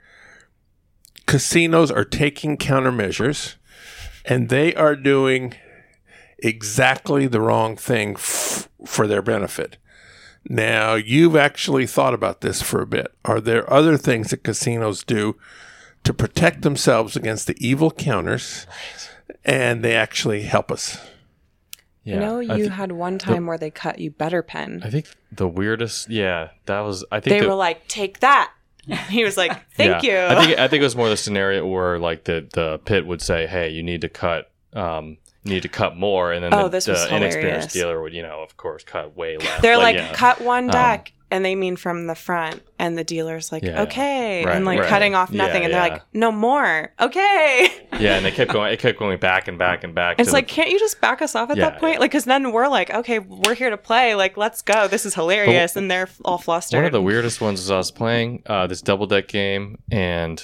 casinos are taking countermeasures, and they are doing exactly the wrong thing f- for their benefit. Now, you've actually thought about this for a bit. Are there other things that casinos do to protect themselves against the evil counters, and they actually help us? Yeah. I know you I thi- had one time where they cut you better pen. I think the weirdest, yeah, that was, I think They the- were like, take that. He was like, thank yeah. you. I think I think it was more the scenario where like the, the pit would say, "Hey, you need to cut, um, you need to cut more," and then Oh, the, this the was inexperienced hilarious. dealer would, you know, of course, cut way less. They're like, yeah. cut one Um, deck. And they mean from the front. And the dealer's like, Yeah, yeah. okay. Right, and like right. cutting off Yeah, nothing. and yeah. they're like, no more. Okay. Yeah, and they kept going. It kept going back and back and back. It's to like, the, can't you just back us off at Yeah, that point? yeah. Like, because then we're like, okay, we're here to play. Like, let's go. This is hilarious. and they're all flustered. one of the weirdest ones was I was playing uh, this double deck game, and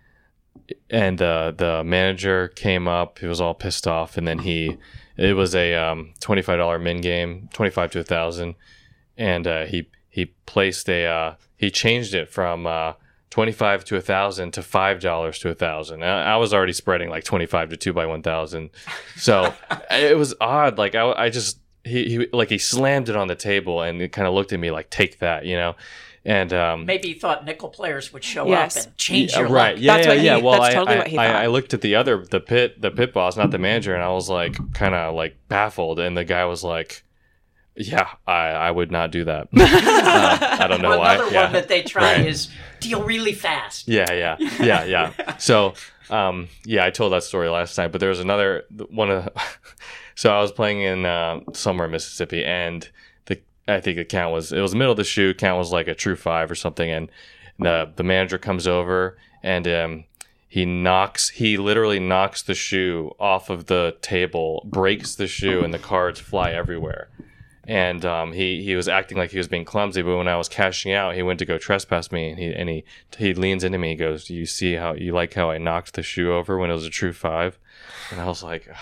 and the the manager came up. He was all pissed off, and then he it was a um, twenty five dollar min game, twenty five to a thousand, and uh, he he placed a uh, he changed it from uh, twenty five to a thousand to five dollars to a thousand. I, I was already spreading like twenty five to two by one thousand, so it was odd. Like I, I just he, he like he slammed it on the table and it kind of looked at me like, take that, you know. And um, maybe he thought nickel players would show Yes. up and change yeah, your right, luck. yeah, That's yeah, what he- yeah. Well, that's I, totally I, what he I, thought. I looked at the other, the pit, the pit boss, not the manager, and I was like, kind of like baffled. And the guy was like, "Yeah, I, I would not do that." uh, I don't know Well, why. another yeah. one that they try Right. is deal really fast. Yeah, yeah, yeah, yeah. So, um, yeah, I told that story last time, but there was another one of. The, so I was playing in uh, somewhere in Mississippi, and the I think the count was it was the middle of the shoe. Count was like a true five or something, and the the manager comes over and um, he knocks. He literally knocks the shoe off of the table, breaks the shoe, and the cards fly everywhere. And um, he, he was acting like he was being clumsy, but when I was cashing out, he went to go trespass me, and he and he he leans into me. He goes, "Do you see how you like how I knocked the shoe over when it was a true five?" And I was like,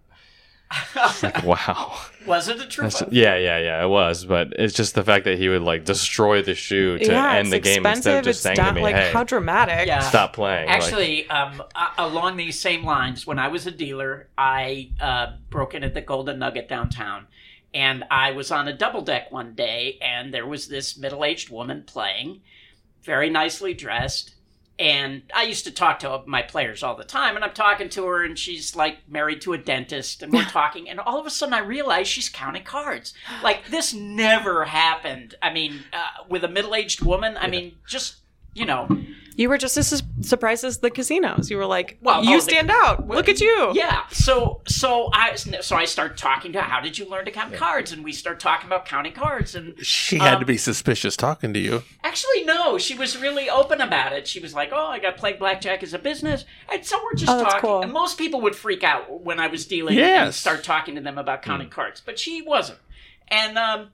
like "Wow." Was it a true That's- five? yeah, yeah, yeah, it was. But it's just the fact that he would like destroy the shoe to yeah, end it's the game instead of expensive. just It's saying not to me, like, "Hey, how dramatic. Yeah. stop playing." Like, Actually, um, uh, along these same lines, when I was a dealer, I uh, broke in at the Golden Nugget downtown, and I was on a double deck one day, and there was this middle-aged woman playing, very nicely dressed, and I used to talk to my players all the time, and I'm talking to her, and she's like married to a dentist, and we're talking, and all of a sudden I realize she's counting cards. Like, this never happened. I mean, uh, with a middle-aged woman, I mean, just, you know. You were just as surprised as the casinos. You were like, Well, you oh, stand the- out. Look at you. Yeah. So so I so I start talking to her, how did you learn to count cards? And we start talking about counting cards. And She had um, to be suspicious talking to you. actually, no, she was really open about it. She was like, "Oh, I got playing blackjack as a business," and so we're just Oh, that's talking. cool. And most people would freak out when I was dealing and Yes. start talking to them about counting cards, but she wasn't. And um,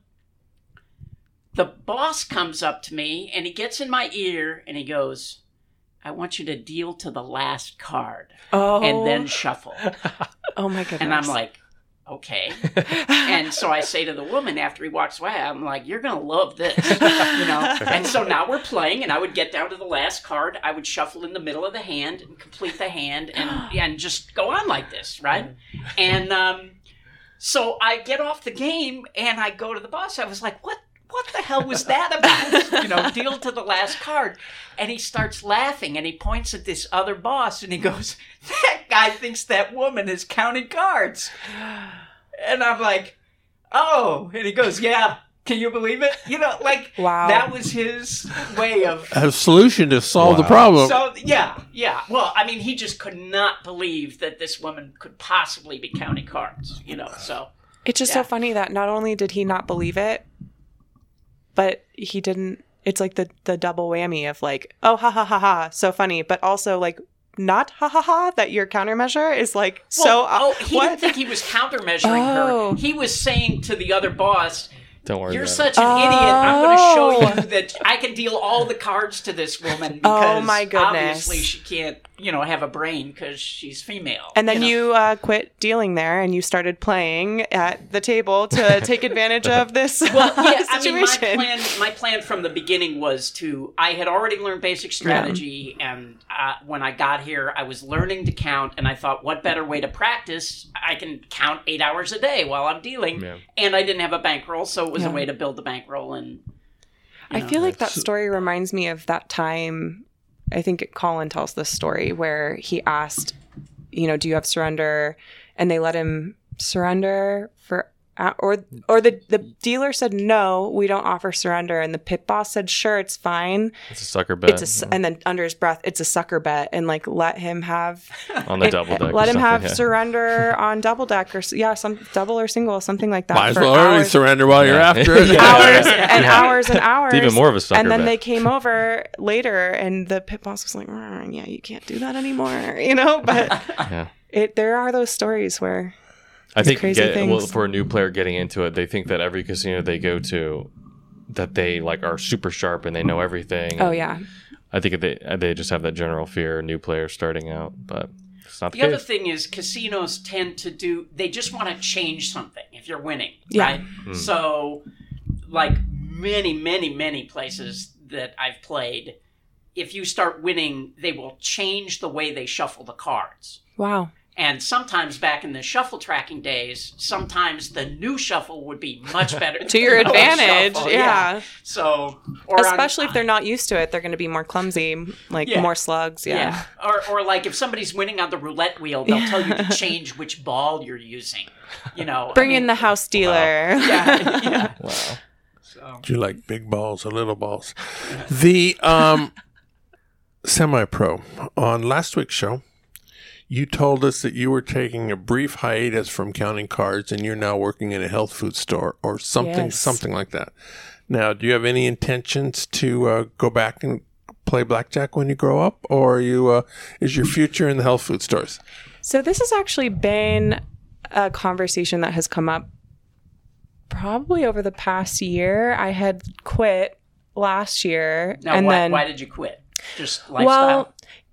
the boss comes up to me and he gets in my ear and he goes, "I want you to deal to the last card Oh, and then shuffle." oh my goodness. And I'm like, okay. And so I say to the woman after he walks away, I'm like, "You're going to love this." You know? And so now we're playing, and I would get down to the last card. I would shuffle in the middle of the hand and complete the hand and, and just go on like this, right? And um, so I get off the game, and I go to the boss. I was like, what? What the hell was that about? You know, deal to the last card. And he starts laughing, and he points at this other boss, and he goes, "That guy thinks that woman is counting cards." And I'm like, "Oh." And he goes, "Yeah, can you believe it?" You know, like, Wow. that was his way of... A solution to solve the Wow. problem. So, yeah, yeah. Well, I mean, he just could not believe that this woman could possibly be counting cards, you know, so... It's just Yeah. so funny that not only did he not believe it, but he didn't. It's like the, the double whammy of like, oh, ha ha ha ha, so funny, but also like, not ha ha ha, that your countermeasure is like so. Well, oh, he what? didn't think he was countermeasuring Oh. her. He was saying to the other boss, Don't worry "You're about such it. an idiot. I'm going to Oh. show you that I can deal all the cards to this woman because Oh, my goodness. obviously she can't, you know, have a brain because she's female." And then know? you uh, quit dealing there, and you started playing at the table to take advantage of this Well, yeah, I mean, my situation. plan, my plan from the beginning was to, I had already learned basic strategy, and uh, when I got here, I was learning to count, and I thought, what better way to practice? I can count eight hours a day while I'm dealing, Yeah. and I didn't have a bankroll, so it was Yeah. a way to build the bankroll, and I feel like that story reminds me of that time. I think Colin tells this story where he asked, you know, "Do you have surrender?" And they let him surrender for, uh, or or the the dealer said, "No, we don't offer surrender," and the pit boss said, "Sure, it's fine." It's a sucker bet. It's a, s- and then under his breath, "It's a sucker bet," and like let him have on the it- double deck. let or him have something, yeah. surrender on double deck or s- yeah, some double or single, something like that. Might as for well already hours. surrender while you're Yeah. after it. Yeah. hours and hours and hours. It's even more of a sucker And then bet. they came over later, and the pit boss was like, "Mm, "Yeah, you can't do that anymore," you know. But Yeah. it there are those stories where I think crazy get, well, things. for a new player getting into it, they think that every casino they go to, that they like are super sharp and they know everything. oh yeah, I think they they just have that general fear, new players starting out, but it's not the, the other case. thing is casinos tend to do, they just want to change something if you're winning, Yeah. right? So, like many, many, many places that I've played, if you start winning, they will change the way they shuffle the cards. wow. And sometimes back in the shuffle tracking days, sometimes the new shuffle would be much better. To your than the old advantage, shuffle, yeah. So, or on- Especially if they're not used to it, they're going to be more clumsy, like Yeah. more slugs. Yeah. Yeah. Or, or like if somebody's winning on the roulette wheel, they'll tell you to change which ball you're using. You know, Bring I mean, in the house dealer. Yeah, yeah. Wow. So, Do you like big balls or little balls? The um, semi-pro. On last week's show, you told us that you were taking a brief hiatus from counting cards and you're now working in a health food store or something, Yes. something like that. Now, do you have any intentions to uh, go back and play blackjack when you grow up, or are you uh, is your future in the health food stores? So this has actually been a conversation that has come up probably over the past year. I had quit last year, now, and why, then why did you quit? Just lifestyle? well,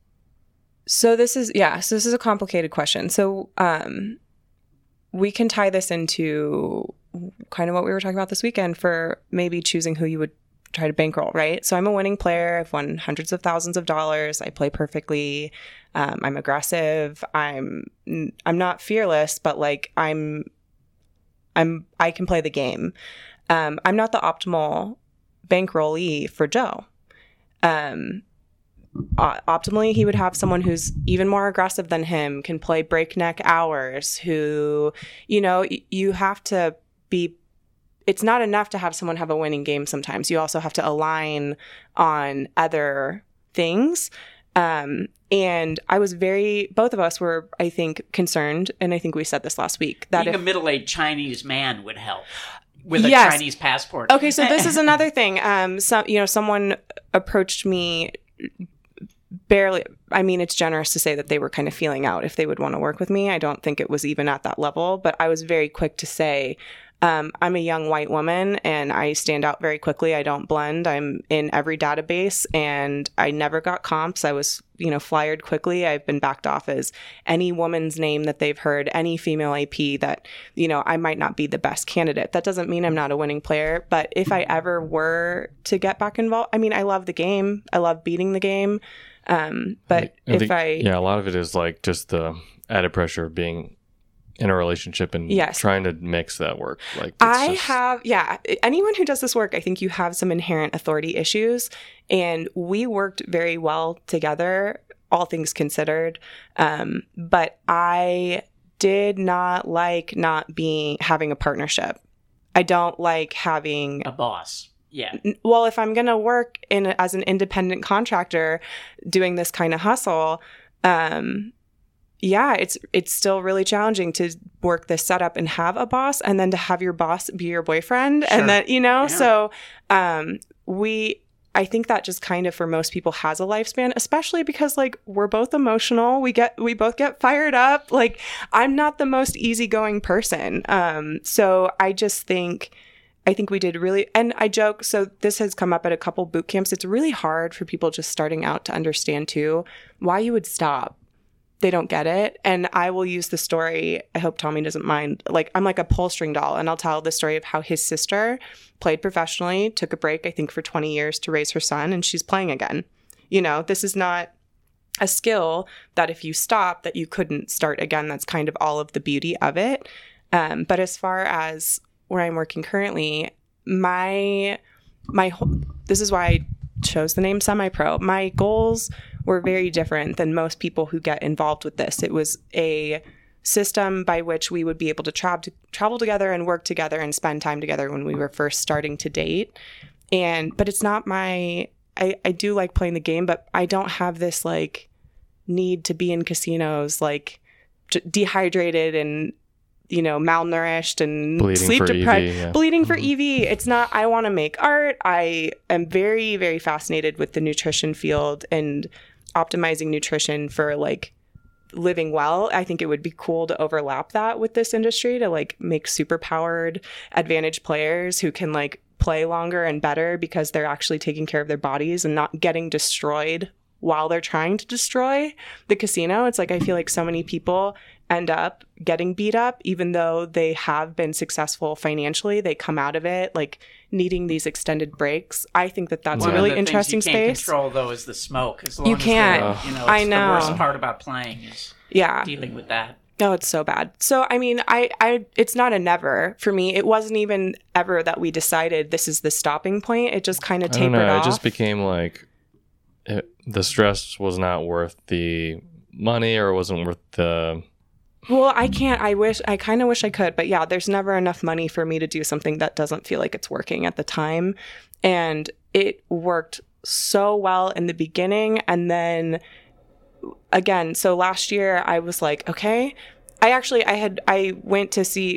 so this is yeah. So this is a complicated question. So um, we can tie this into kind of what we were talking about this weekend for maybe choosing who you would try to bankroll, right? So I'm a winning player. I've won hundreds of thousands of dollars. I play perfectly. Um, I'm aggressive. I'm I'm not fearless, but like I'm I'm I can play the game. Um, I'm not the optimal bankrollee for Joe. Um, uh, optimally, he would have someone who's even more aggressive than him, can play breakneck hours, who, you know, y- you have to be, it's not enough to have someone have a winning game sometimes. You also have to align on other things. Um, and I was very, both of us were, I think, concerned, and I think we said this last week, that Being if, a middle-aged Chinese man would help with a Yes. Chinese passport. Okay, so this is another thing. Um, some, you know, someone approached me barely, I mean, it's generous to say that they were kind of feeling out if they would want to work with me. I don't think it was even at that level, but I was very quick to say, um, I'm a young white woman and I stand out very quickly. I don't blend. I'm in every database and I never got comps. I was, you know, flyered quickly. I've been backed off as any woman's name that they've heard, any female A P that, you know, I might not be the best candidate. That doesn't mean I'm not a winning player, but if I ever were to get back involved, I mean, I love the game. I love beating the game. Um, but I if think- I, yeah, a lot of it is like just the added pressure of being in a relationship and Yes. trying to mix that work. Like it's I just- have, yeah, anyone who does this work, I think you have some inherent authority issues. And we worked very well together, all things considered. Um, but I did not like not being, having a partnership. I don't like having, A boss. Yeah. well, if I'm going to work in as an independent contractor doing this kind of hustle, um, yeah, it's it's still really challenging to work this setup and have a boss, and then to have your boss be your boyfriend, Sure. and then you know, Yeah. so um, we. I think that just kind of for most people has a lifespan, especially because like we're both emotional. We get we both get fired up. Like I'm not the most easygoing person, um, so I just think. I think we did really, and I joke, so this has come up at a couple boot camps. It's really hard for people just starting out to understand too why you would stop. They don't get it. And I will use the story, I hope Tommy doesn't mind. Like, I'm like a pull string doll, and I'll tell the story of how his sister played professionally, took a break, I think, for twenty years to raise her son, and she's playing again. You know, this is not a skill that if you stop, that you couldn't start again. That's kind of all of the beauty of it. Um, but as far as where I'm working currently, my my whole, this is why I chose the name Semi-Pro. My goals were very different than most people who get involved with this. It was a system by which we would be able to, tra- to travel together and work together and spend time together when we were first starting to date. And but it's not my I, I do like playing the game, but I don't have this like need to be in casinos like j- dehydrated and you know, malnourished and Bleeding sleep for deprived, E V, yeah. bleeding for E V. It's not, I want to make art. I am very, very fascinated with the nutrition field and optimizing nutrition for like living well. I think it would be cool to overlap that with this industry to like make super powered advantage players who can like play longer and better because they're actually taking care of their bodies and not getting destroyed while they're trying to destroy the casino. It's like, I feel like so many people end up getting beat up, even though they have been successful financially. They come out of it like needing these extended breaks. I think that that's One a really of the interesting things you can't space. control though is the smoke. As long You as can't. they're, You know, I it's know. The worst part about playing is Yeah. dealing with that. Oh, it's so bad. So, I mean, I, I, it's not a never for me. It wasn't even ever that we decided this is the stopping point. It just kind of I don't tapered know. off. It just became like it, the stress was not worth the money, or it wasn't worth the. Well, I can't. I wish, I kind of wish I could, but yeah, there's never enough money for me to do something that doesn't feel like it's working at the time. And it worked so well in the beginning. And then again, so last year I was like, okay, I actually, I had, I went to see,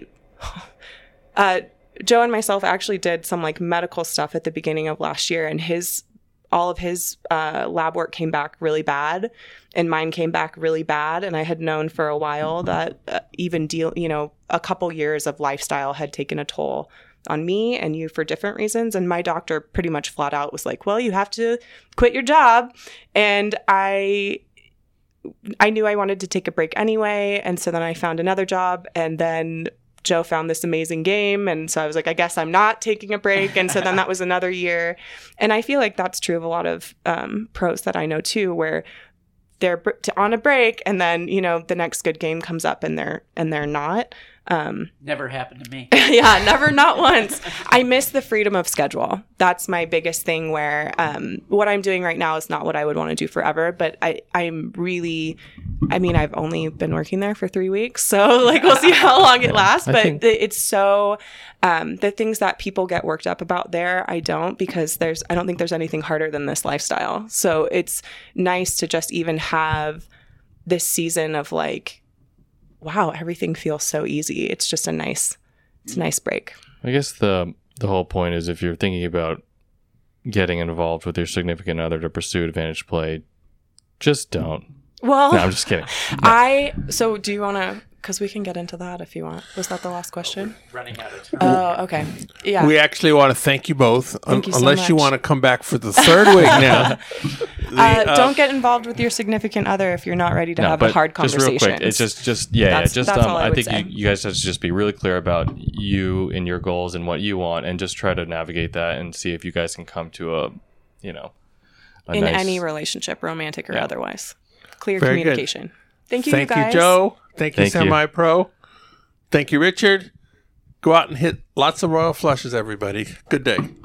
uh, Joe and myself actually did some like medical stuff at the beginning of last year, and his, all of his uh, lab work came back really bad, and mine came back really bad. And I had known for a while that uh, even deal, you know, a couple years of lifestyle had taken a toll on me and you for different reasons. And my doctor pretty much flat out was like, well, you have to quit your job. And I, I knew I wanted to take a break anyway. And so then I found another job, and then Joe found this amazing game. And so I was like, I guess I'm not taking a break. And so then that was another year. And I feel like that's true of a lot of um, pros that I know too, where they're br- on a break and then, you know, the next good game comes up and they're, and they're not. Um, Never happened to me. yeah, never, not once. I miss the freedom of schedule. That's my biggest thing where um, what I'm doing right now is not what I would want to do forever, but I, I'm really, I mean, I've only been working there for three weeks, so like we'll see how long it lasts, I but think- the, it's so, um, the things that people get worked up about there, I don't, because there's, I don't think there's anything harder than this lifestyle. So it's nice to just even have this season of like, wow, everything feels so easy. It's just a nice, it's a nice break. I guess the the whole point is if you're thinking about getting involved with your significant other to pursue advantage play, just don't. Well, No, I'm just kidding. I, so do you want to, because we can get into that if you want. Was that the last question? Running out of time. Oh, okay. Yeah. We actually want to thank you both, un- you so unless you much. want to come back for the third week now. The, uh, uh, don't get involved with your significant other if you're not ready to No, have but a hard just conversation. real quick, it's just, just yeah, yeah That's- just that's um, all I I, would think say. you, you guys have to just be really clear about you and your goals and what you want, and just try to navigate that and see if you guys can come to a, you know, a in nice, any relationship, romantic or Yeah. otherwise. Clear Very good. communication. Thank you, Thank you you, guys. Joe. Thank you, Thank you. Semi-Pro. Thank you, Richard. Go out and hit lots of royal flushes, everybody. Good day.